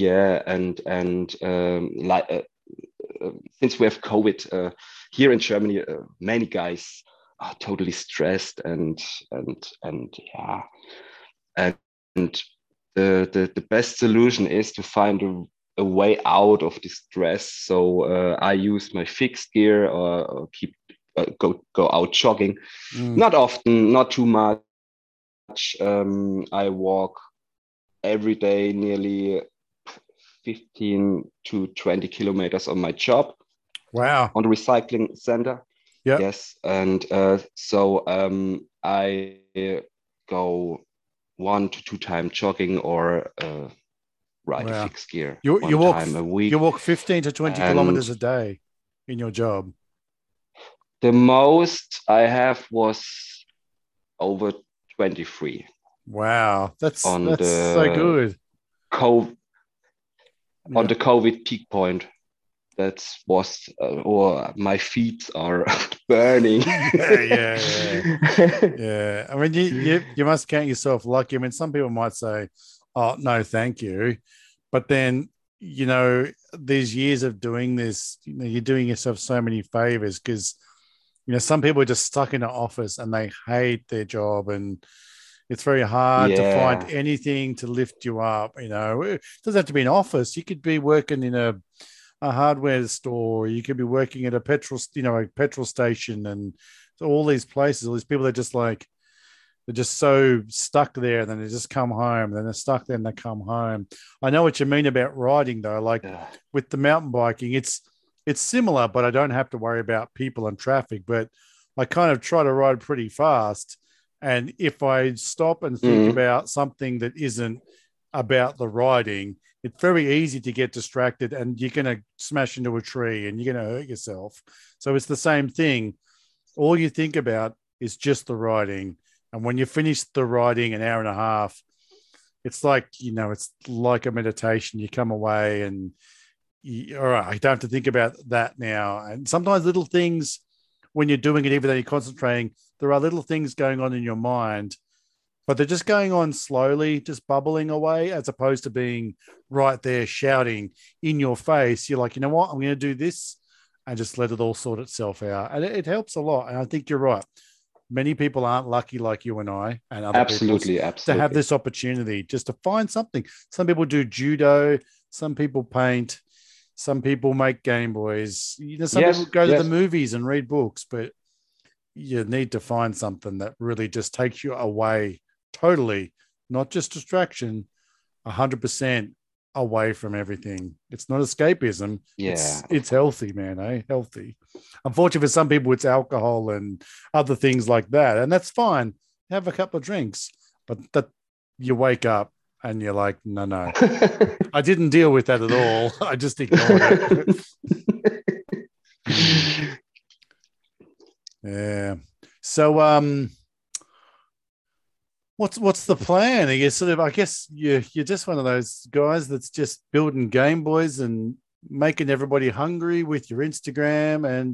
And like since we have COVID here in Germany, many guys are totally stressed and yeah, and the best solution is to find a way out of the stress. So I use my fixed gear or keep go out jogging. Not often, not too much. I walk every day nearly 15 to 20 kilometers on my job Wow. on the recycling center. Yep. Yes. And so I go 1 to 2 times jogging or ride a Wow. fixed gear You one walk time a you week. walk 15 to 20 And kilometers a day in your job. the most I have was over 23 Wow. on That's so the good. COVID, on Yeah. the COVID peak point. That was, or my feet are burning. Yeah, yeah, yeah. Yeah. I mean, you must count yourself lucky. I mean, some people might say, "Oh, no, thank you." But then, these years of doing this, you're doing yourself so many favors because, some people are just stuck in an office and they hate their job, and it's very hard to find Yeah, anything to lift you up. It doesn't have to be an office. You could be working in a hardware store. You could be working at a petrol station, and all these places. All these people that just like they're just so stuck there, and then they just come home. Then they're stuck there, and they come home. I know what you mean about riding, though. Like with the mountain biking, it's similar, but I don't have to worry about people and traffic. But I kind of try to ride pretty fast, and if I stop and think about something that isn't about the riding, it's very easy to get distracted and you're going to smash into a tree and you're going to hurt yourself. So it's the same thing. All you think about is just the riding. And when you finish the riding an hour and a half, it's like, it's like a meditation. You come away and all right, I don't have to think about that now. And sometimes little things when you're doing it, even though you're concentrating, there are little things going on in your mind, but they're just going on slowly, just bubbling away, as opposed to being right there shouting in your face. You're like, you know what? I'm going to do this and just let it all sort itself out. And it helps a lot. And I think you're right. Many people aren't lucky like you and I and other people absolutely, to have absolutely. this opportunity just to find something. Some people do judo, some people paint, some people make Game Boys. Some people Yes, go to the yes. movies and read books, but you need to find something that really just takes you away totally, not just distraction, 100% away from everything. It's not escapism. Yeah, of It's course. healthy, man. Healthy. Unfortunately, for some people, it's alcohol and other things like that, and that's fine. Have a couple of drinks, but that you wake up and you're like, no, I didn't deal with that at all. I just ignored it. Mm, yeah. So, what's the plan? Are you sort of, I guess you're just one of those guys that's just building Game Boys and making everybody hungry with your Instagram and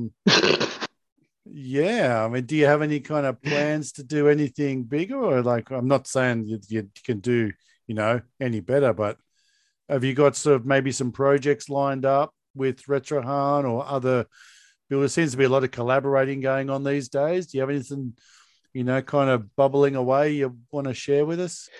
yeah. I mean, do you have any kind of plans to do anything bigger, or like I'm not saying you can do any better, but have you got sort of maybe some projects lined up with Retrohan or other? There seems to be a lot of collaborating going on these days. Do you have anything kind of bubbling away you want to share with us?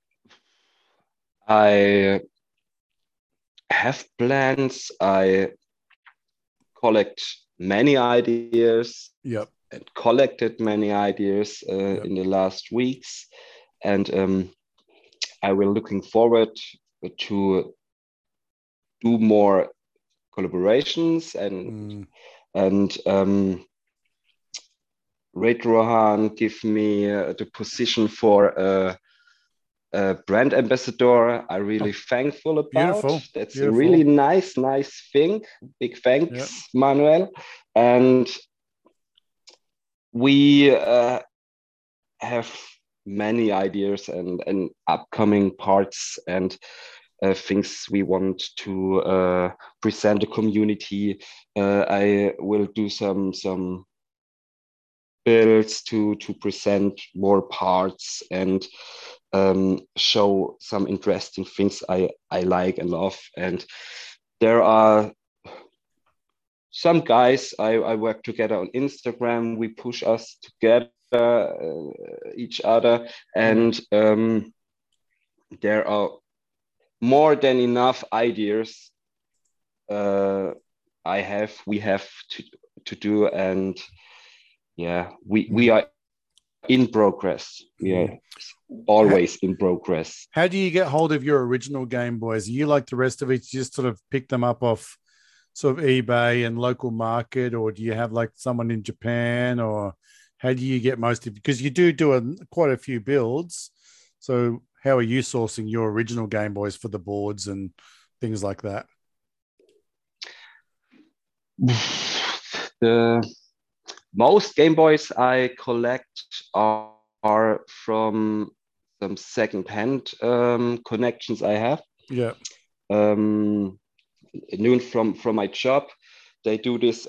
I have plans. I collect many ideas Yep. and collected many ideas Yep. in the last weeks. And I will looking forward to do more collaborations Mm, and Red Rohan give me the position for a brand ambassador. I oh, really thankful about. beautiful. That's a really Beautiful. nice thing. Big Yep. thanks, Manuel. And we have many ideas and upcoming parts and things we want to present the community. I will do some builds to present more parts and show some interesting things I like and love. And there are some guys I work together on Instagram. We push us together, each other, and there are more than enough ideas we have to do. And yeah, we are in progress. We are always in progress. How do you get hold of your original Game Boys? Are you like the rest of it, you just sort of pick them up off sort of eBay and local market, or do you have like someone in Japan, or how do you get most of it? Because you do quite a few builds. So how are you sourcing your original Game Boys for the boards and things like that? The most Game Boys I collect are from some second-hand connections I have. Yeah. Known from my job, they do this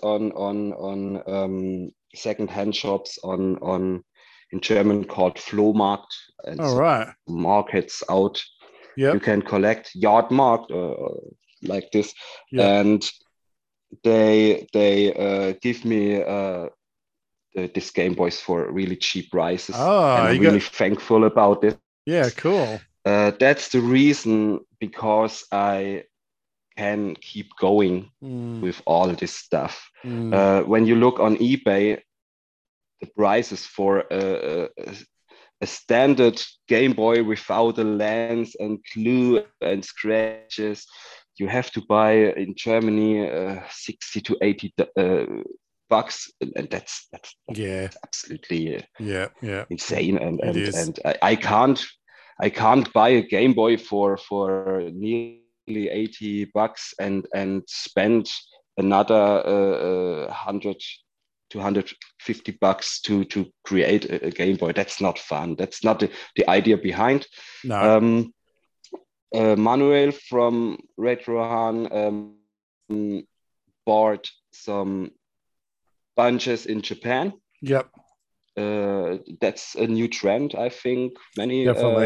on second-hand shops in German called Flohmarkt, and All right. markets out. Yeah. You can collect Yardmarkt or like this, Yep. and they give me this Game Boys for really cheap prices, and I'm really thankful about it. Yeah, cool. That's the reason because I can keep going with all this stuff. When you look on eBay, the prices for a standard Game Boy without a lens and glue and scratches, you have to buy in Germany 60 to 80 bucks, and that's absolutely insane. And I can't buy a Game Boy for nearly 80 bucks and spend another 100 to 150 bucks to create a Game Boy. That's not fun. That's not the idea behind. No. Manuel from Retrohan bought some bunches in Japan. Yep. That's a new trend, I think. Many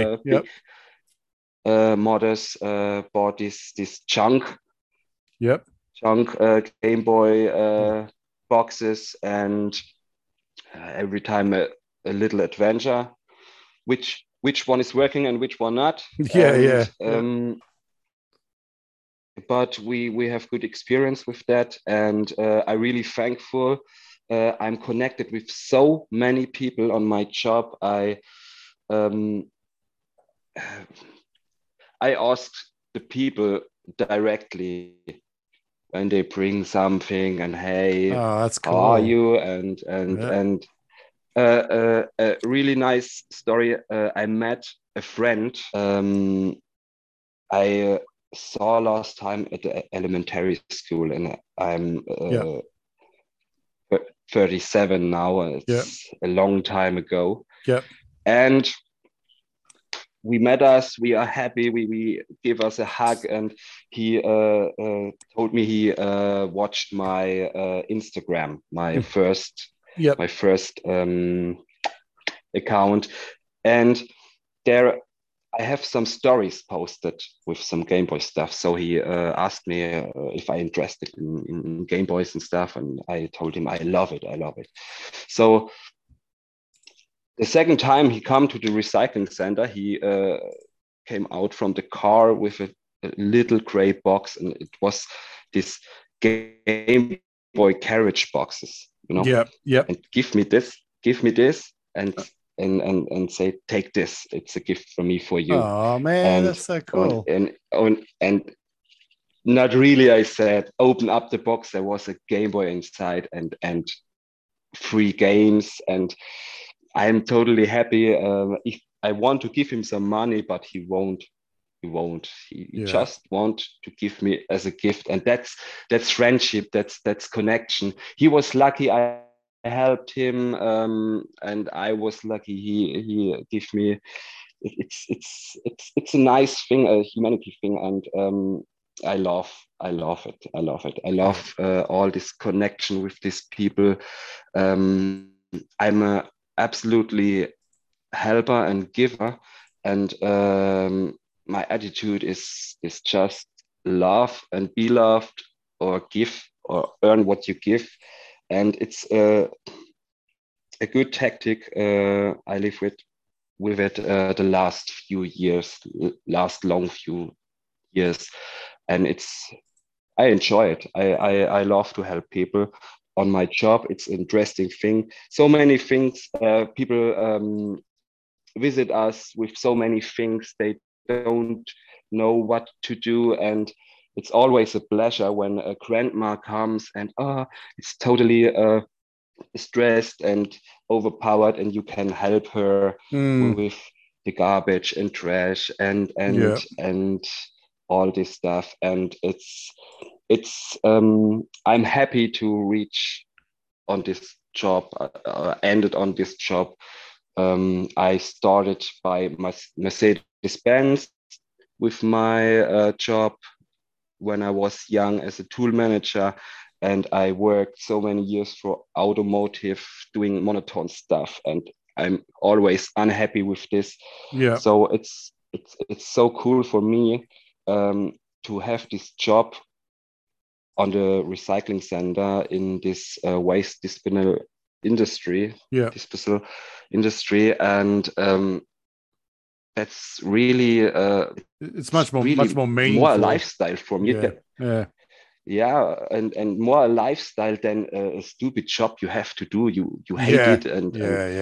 modders bought this junk Game Boy boxes, and every time a little adventure, which one is working and which one not. But we have good experience with that, and I'm really thankful. I'm connected with so many people on my job. I asked the people directly when they bring something, and hey, that's cool. How are you? And a really nice story. I met a friend I saw last time at the elementary school, and I'm 37 now. It's a long time ago. And we met us. We are happy. We give us a hug, and he told me he watched my Instagram, my first account, and there I have some stories posted with some Game Boy stuff. So he asked me if I'm interested in Game Boys and stuff, and I told him I love it. So the second time he come to the recycling center, he came out from the car with a little gray box, and it was this Game Boy carriage boxes, you know. And give me this, and say, take this. It's a gift from me for you. Oh man, that's so cool. And not really. I said, open up the box. There was a Game Boy inside, and free games, and I'm totally happy. If I want to give him some money, but he won't. He just want to give me as a gift, and that's friendship. That's connection. He was lucky I helped him, and I was lucky he gave me. It's a nice thing, a humanity thing, and I love it. I love all this connection with these people. I'm a absolutely helper and giver, and my attitude is just love and be loved, or give or earn what you give, and it's a good tactic. I live with it the last few years, last long few years, and I enjoy it. I love to help people on my job. It's an interesting thing. So many things. People visit us with so many things they don't know what to do, and it's always a pleasure when a grandma comes and it's totally stressed and overpowered, and you can help her with the garbage and trash and all this stuff. And I'm happy to reach on this job, ended on this job. I started by Mercedes-Benz with my job when I was young as a tool manager, and I worked so many years for automotive doing monotone stuff, and I'm always unhappy with this. Yeah. So it's so cool for me to have this job on the recycling center in this waste disposal industry. Yeah. Disposal industry, and that's really it's much more meaningful. More a lifestyle for me. Yeah. Yeah, and more a lifestyle than a stupid job you have to do. You hate it, and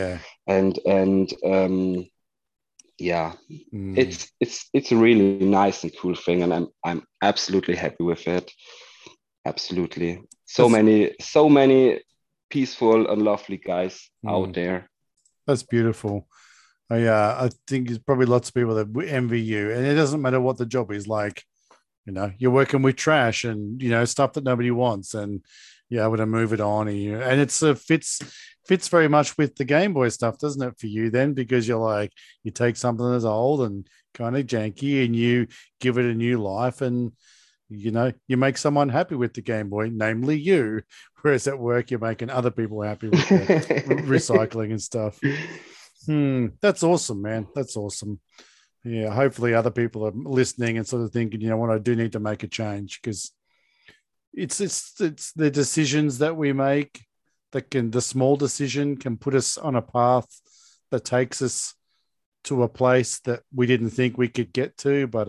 yeah, it's a really nice and cool thing, and I'm absolutely happy with it. Absolutely, so many peaceful and lovely guys out there. That's beautiful. I think there's probably lots of people that envy you, and it doesn't matter what the job is. Like, you're working with trash and stuff that nobody wants, and you're able to move it on, and it's fits very much with the Game Boy stuff, doesn't it, for you then? Because you take something that's old and kind of janky, and you give it a new life, and you make someone happy with the Game Boy, namely you. Whereas at work, you're making other people happy with the recycling and stuff. That's awesome, man. That's awesome. Yeah, hopefully other people are listening and sort of thinking, what, I do need to make a change, because it's the decisions that we make the small decision can put us on a path that takes us to a place that we didn't think we could get to. But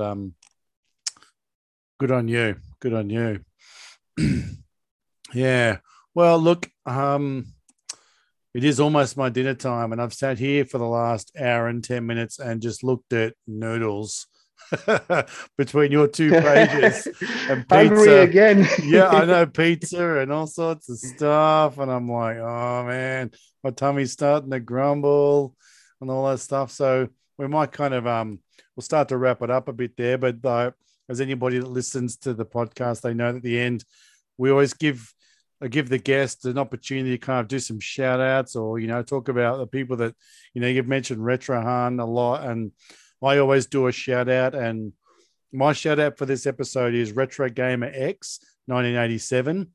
good on you. Good on you. Yeah. Well, look, it is almost my dinner time, and I've sat here for the last hour and 10 minutes and just looked at noodles between your two pages and pizza. Hungry again. Yeah, I know, pizza and all sorts of stuff. And I'm like, oh man, my tummy's starting to grumble and all that stuff. So we might kind of we'll start to wrap it up a bit there. But as anybody that listens to the podcast, they know that at the end we always give the guest an opportunity to kind of do some shout outs, or talk about the people that you've mentioned Retrohan a lot, and I always do a shout out. And my shout out for this episode is Retro Gamer X 1987.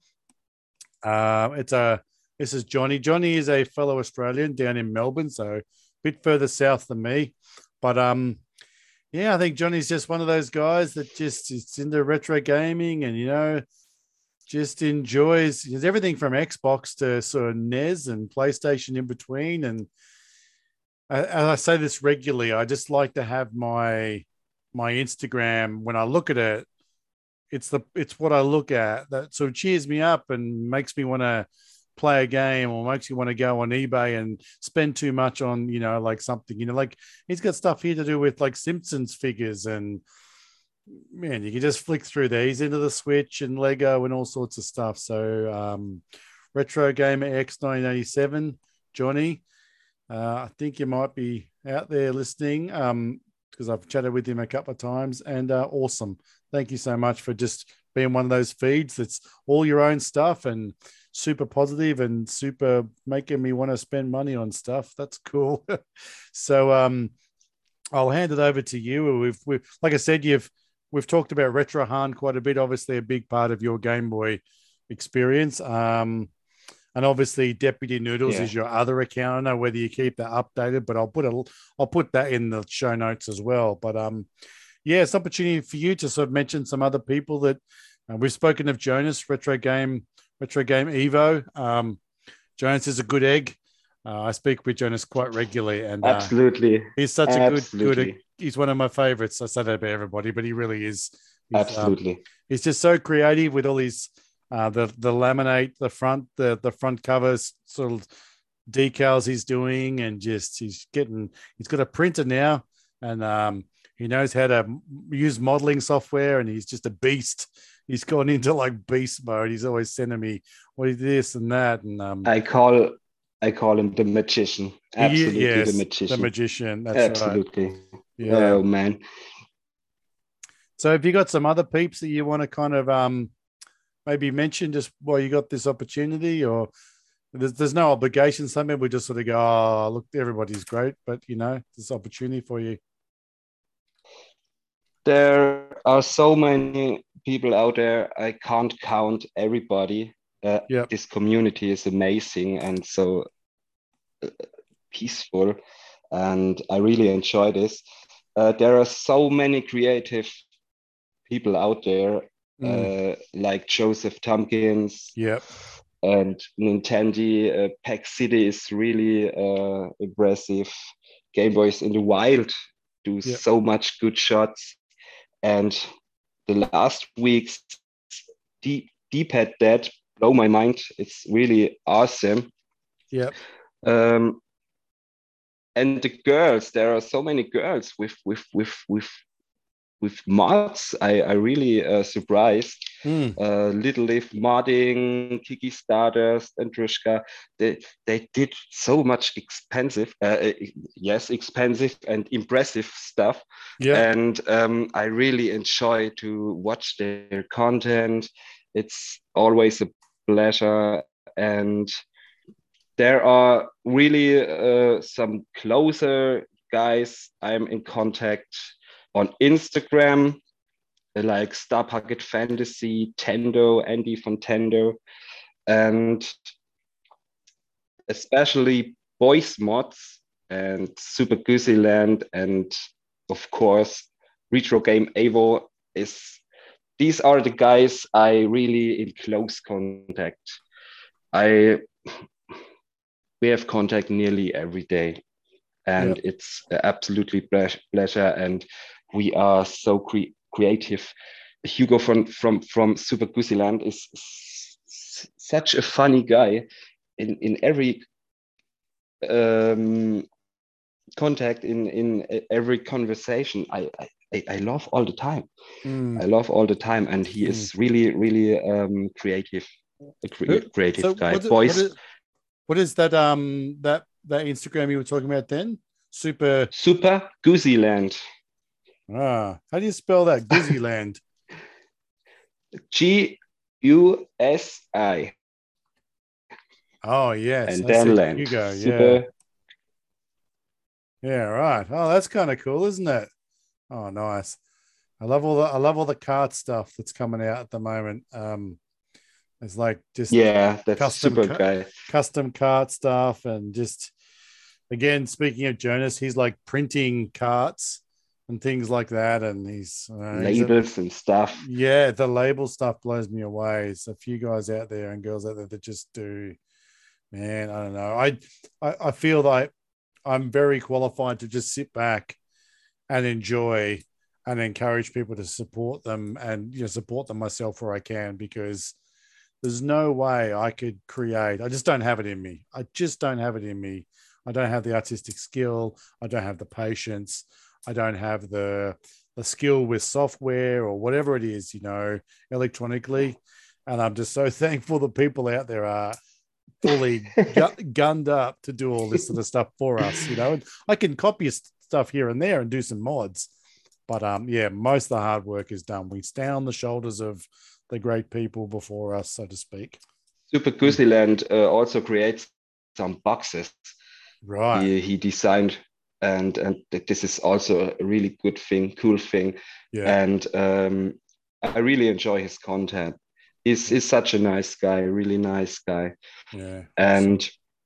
This is Johnny. Johnny is a fellow Australian down in Melbourne, so a bit further south than me. But yeah, I think Johnny's just one of those guys that just is into retro gaming, and just enjoys everything from Xbox to sort of NES and PlayStation in between. And I say this regularly, I just like to have my Instagram, when I look at it, it's what I look at that sort of cheers me up and makes me want to play a game, or makes me want to go on eBay and spend too much on, like something, like he's got stuff here to do with like Simpsons figures, and man, you can just flick through there. He's into the Switch and Lego and all sorts of stuff. So Retro Gamer X 1987, Johnny, I think you might be out there listening, because I've chatted with him a couple of times, and awesome. Thank you so much for just being one of those feeds that's all your own stuff and super positive and super making me want to spend money on stuff. That's cool. So I'll hand it over to you. We've like I said, we've talked about Retrohan quite a bit, obviously a big part of your Game Boy experience. And And obviously, Deputy Noodles Yeah. is your other account. I don't know whether you keep that updated, but I'll put that in the show notes as well. But yeah, it's an opportunity for you to sort of mention some other people that we've spoken of. Jonas, Retro Game Evo. Jonas is a good egg. I speak with Jonas quite regularly, and Absolutely. he's such a good. Absolutely. He's one of my favorites. I say that about everybody, but he really is. Absolutely. He's just so creative with all his the laminate, the front covers sort of decals he's doing, and just he's got a printer now, and he knows how to use modeling software, and he's just a beast. He's gone into like beast mode. He's always sending me what is this and that, and I call him the magician. Absolutely, yes, the magician. The magician. That's Absolutely. right. Yeah. Oh man. So have you got some other peeps that you want to kind of maybe mention just while you got this opportunity, or there's no obligation? Some people just sort of go, oh, look, everybody's great, but this opportunity for you. There are so many people out there. I can't count everybody. This community is amazing and so peaceful, and I really enjoy this. There are so many creative people out there, like Joseph Tompkins, and Nintendo. Pack City is really impressive. Game Boys in the Wild do so much good shots, and the last week's D-pad Dead blow my mind. It's really awesome. Yeah. And the girls, there are so many girls with mods. I really surprised. Little Liv modding, Kiki Stardust, and Drushka. They did so much expensive and impressive stuff. Yeah. And I really enjoy to watch their content. It's always a pleasure. And there are really some closer guys I'm in contact on Instagram, like Star Pocket Fantasy, Tendo, Andy from Tendo, and especially Boys Mods and Super Goosey Land, and of course Retro Game Evo. These are the guys I really in close contact. We have contact nearly every day, and it's absolutely pleasure, and we are so creative. Hugo from Super Goosey Land is such a funny guy. In every contact, in every conversation, I love all the time. I love all the time, and he is really creative. A creative guy. What is that that Instagram you were talking about then? Super Goosey Land. How do you spell that? Goosey Land. Gusi. Oh yes. And then Land. Hugo, Super. Yeah, right. Oh, that's kind of cool, isn't it? Oh, nice. I love all the card stuff that's coming out at the moment. It's like just that's super guy. Custom cart stuff, and just again, speaking of Jonas, he's like printing carts and things like that, and he's labels and stuff. Yeah, the label stuff blows me away. There's a few guys out there and girls out there that just do. Man, I don't know. I feel like I'm very qualified to just sit back and enjoy and encourage people to support them, and support them myself where I can, because there's no way I could create. I just don't have it in me. I don't have the artistic skill. I don't have the patience. I don't have the skill with software or whatever it is, electronically. And I'm just so thankful that people out there are fully gunned up to do all this sort of stuff for us. And I can copy stuff here and there and do some mods. But most of the hard work is done. We stand on the shoulders of the great people before us, so to speak. Super Goosey Land also creates some boxes. Right. He designed, and this is also a really good thing, cool thing. Yeah. And I really enjoy his content. He's such a nice guy, really nice guy. Yeah. And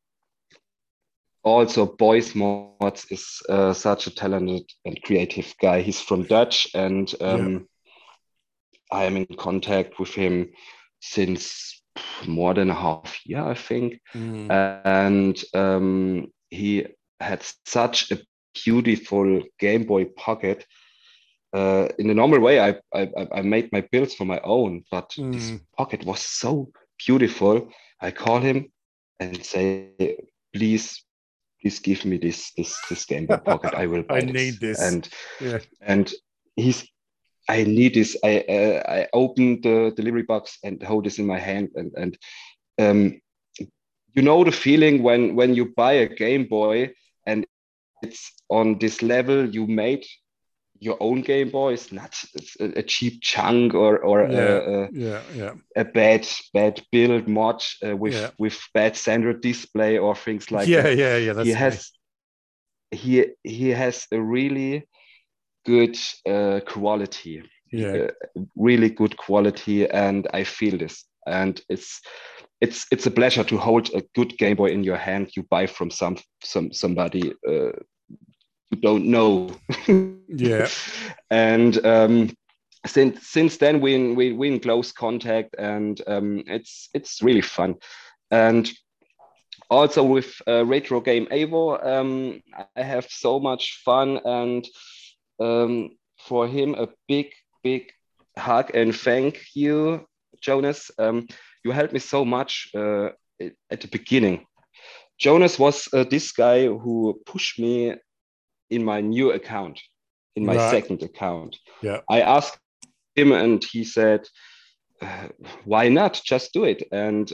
also, Boys Mods is such a talented and creative guy. He's from Dutch, and Yeah. I am in contact with him since more than a half year, I think. Mm. And he had such a beautiful Game Boy Pocket. In the normal way, I made my builds for my own, but this Mm. pocket was so beautiful. I call him and say, please, please give me this Game Boy Pocket. I will I buy this. need this. Yeah. And he's I need this. I opened the delivery box and hold this in my hand, and um, you know the feeling when you buy a Game Boy and it's on this level you made your own Game Boy. It's not it's a cheap chunk or Yeah. Yeah. Yeah. a bad build mod Yeah. with bad standard display or things like Yeah. that. Yeah. Yeah. He That's me. has he has a really good quality, Yeah. uh, really good quality, and I feel this. And it's a pleasure to hold a good Game Boy in your hand. You buy from somebody you don't know, Yeah. and since then we in close contact, and it's really fun. And also with Retro Game Evo, I have so much fun, and for him a big hug and thank you, Jonas. You helped me so much at the beginning. Jonas was this guy who pushed me in my new account, in my Right. second account. Yeah. I asked him, and he said, "Why not? Just do it." And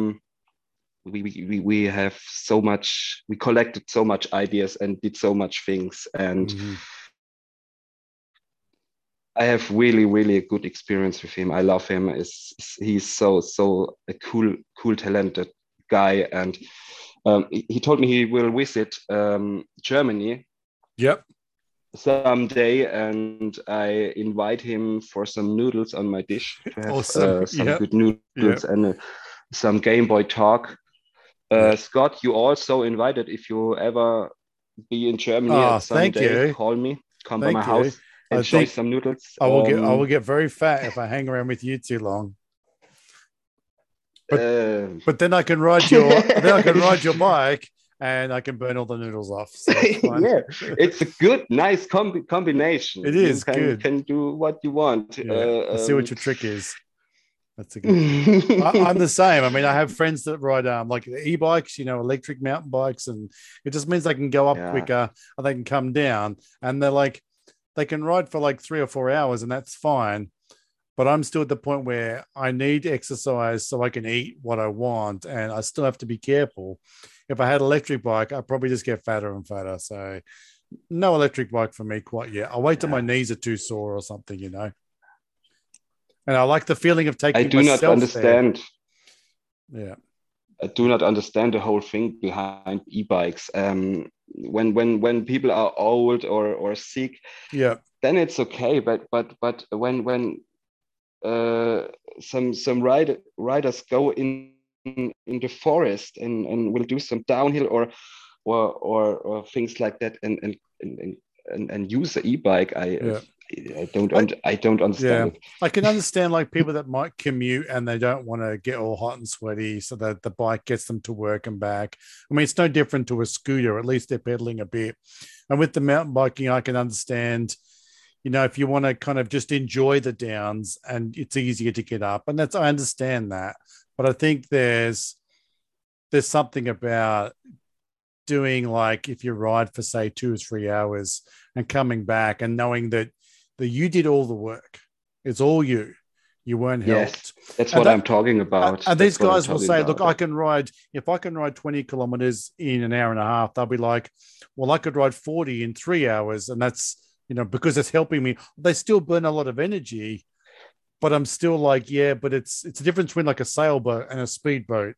we have so much. We collected so much ideas and did so much things, and Mm-hmm. I have really a good experience with him. I love him. He's so a cool talented guy, and he told me he will visit Germany Yep. someday, and I invite him for some noodles on my dish to have Awesome. some Yep. good noodles Yep. and some Game Boy talk. Yeah. Scott, you also invited. If you ever be in Germany Oh, at thank someday, you. call me. Come by my Thank you. house, I enjoy think some noodles. I will get very fat if I hang around with you too long. But Uh, then I can ride your bike and I can burn all the noodles off. So it's fine. yeah, it's a good, nice combination. It You is good. can do what you want. Yeah. I see what your trick is. That's a good trick. I'm the same. I mean, I have friends that ride like e-bikes, electric mountain bikes, and it just means they can go up yeah, quicker and they can come down. And they're like, they can ride for like 3 or 4 hours, and that's fine. But I'm still at the point where I need exercise so I can eat what I want, and I still have to be careful. If I had an electric bike, I'd probably just get fatter and fatter. So no electric bike for me quite yet. I'll wait till my yeah. knees are too sore or something. And I like the feeling of I taking do not myself there. understand. Yeah. I do not understand the whole thing behind e-bikes. When people are old or sick, Yeah. then it's okay. But when uh, some riders go in the forest and will do some downhill or things like that and use the e-bike, Yeah. I, I don't understand yeah. it. I can understand like people that might commute and they don't want to get all hot and sweaty so that the bike gets them to work and back. I mean, it's no different to a scooter. At least they're pedaling a bit. And with the mountain biking, I can understand, if you want to kind of just enjoy the downs and it's easier to get up. And I understand that. But I think there's something about doing like if you ride for say 2 or 3 hours and coming back and knowing that you did all the work. It's all you. You weren't Yes, helped. that's And what I'm that talking about. and these That's what I'm guys will talking say, look, about. if I can ride 20 kilometers in an hour and a half, they'll be like, well, I could ride 40 in 3 hours. And that's, because it's helping me. They still burn a lot of energy, but I'm still like, yeah, but it's a difference between like a sailboat and a speedboat.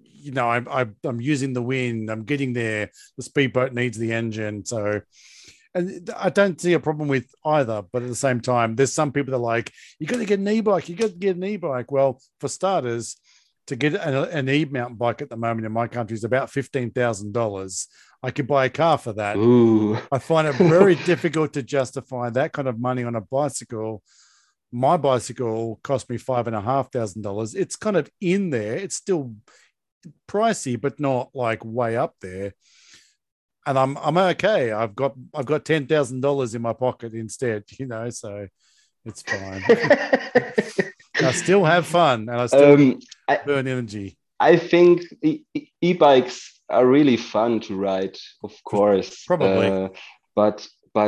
I'm using the wind. I'm getting there. The speedboat needs the engine. So And I don't see a problem with either, but at the same time, there's some people that are like, you got to get an e-bike, you got to get an e-bike. Well, for starters, to get an e-mountain bike at the moment in my country is about $15,000. I could buy a car for that. Ooh. I find it very difficult to justify that kind of money on a bicycle. My bicycle cost me $5,500. It's kind of in there. It's still pricey, but not like way up there. And I'm okay. I've got $10,000 in my pocket instead, so it's fine. I still have fun and I still burn energy. I think e-bikes are really fun to ride, of course. Probably. But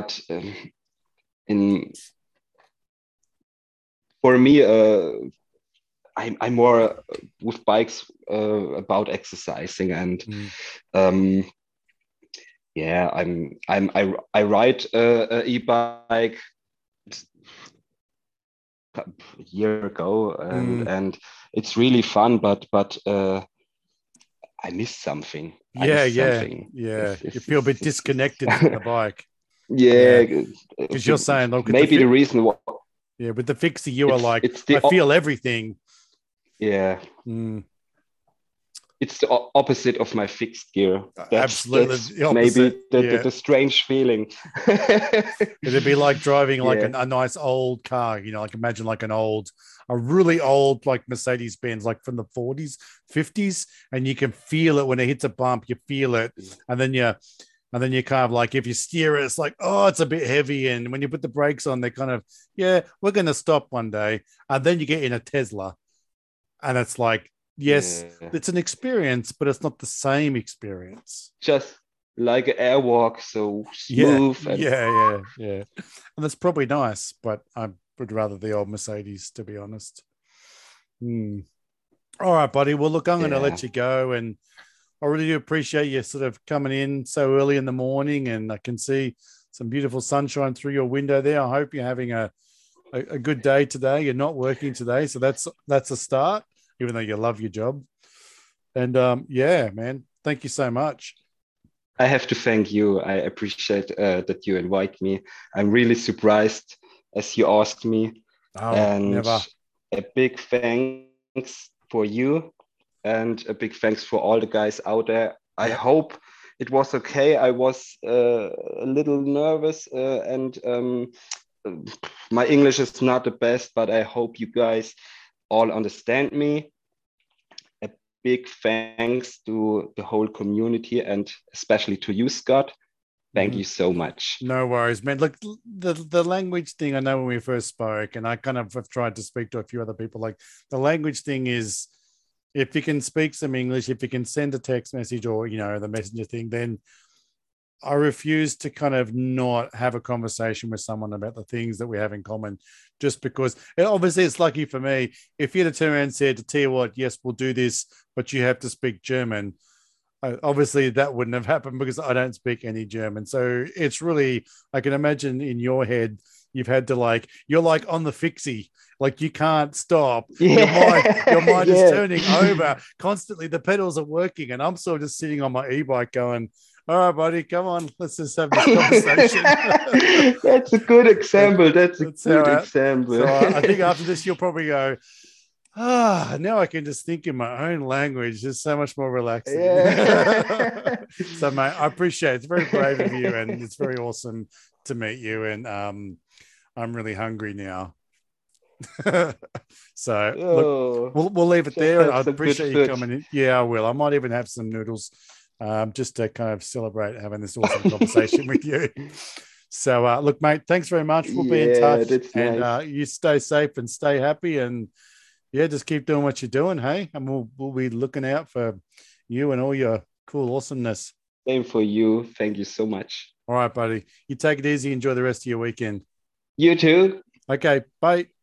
for me, I'm more with bikes about exercising and yeah, I ride a e-bike a year ago and it's really fun, but I miss something. Yeah. You feel a bit disconnected from the bike. Yeah, because you're saying, look, maybe the reason why. Yeah, with the fixie, you are like, I feel everything. Yeah. It's the opposite of my fixed gear. Absolutely. That's maybe the strange feeling. It'd be like driving like a nice old car, like imagine like a really old like Mercedes Benz, like from the 40s, 50s, and you can feel it when it hits a bump, you feel it. And then you kind of like, if you steer it, it's like, oh, it's a bit heavy. And when you put the brakes on, they're kind of, we're going to stop one day. And then you get in a Tesla and it's like, yes, it's an experience, but it's not the same experience. Just like an airwalk, so smooth. Yeah. And that's probably nice, but I would rather the old Mercedes, to be honest. All right, buddy. Well, look, I'm going to let you go, and I really do appreciate you sort of coming in so early in the morning, and I can see some beautiful sunshine through your window there. I hope you're having a good day today. You're not working today, so that's a start, even though you love your job. And man, thank you so much. I have to thank you. I appreciate that you invite me. I'm really surprised as you asked me. And never. A big thanks for you and a big thanks for all the guys out there. I hope it was okay. I was a little nervous and my English is not the best, but I hope you guys all understand me. A big thanks to the whole community and especially to you, Scott. Thank you so much. No worries, man. Look, the language thing, I know when we first spoke, and I kind of have tried to speak to a few other people, like the language thing is, if you can speak some English, if you can send a text message or, the messenger thing, then I refuse to kind of not have a conversation with someone about the things that we have in common, just because obviously it's lucky for me. If you'd have turned around and said, to tell you what, yes, we'll do this, but you have to speak German. Obviously that wouldn't have happened because I don't speak any German. So it's really, I can imagine in your head, you've had to you're like on the fixie, like you can't stop. Your mind is turning over constantly. The pedals are working and I'm sort of just sitting on my e-bike going, all right, buddy, come on, let's just have this conversation. That's a good example. That's a good example. So I think after this, you'll probably go, now I can just think in my own language. It's so much more relaxing. So, mate, I appreciate it. It's very brave of you, and it's very awesome to meet you. And I'm really hungry now. So look, we'll leave it there. I appreciate you coming in. Yeah, I will. I might even have some noodles just to kind of celebrate having this awesome conversation with you. So, look, mate, thanks very much. We'll be in touch. And nice. You stay safe and stay happy. And just keep doing what you're doing, hey? And we'll be looking out for you and all your cool awesomeness. Same for you. Thank you so much. All right, buddy. You take it easy. Enjoy the rest of your weekend. You too. Okay, bye.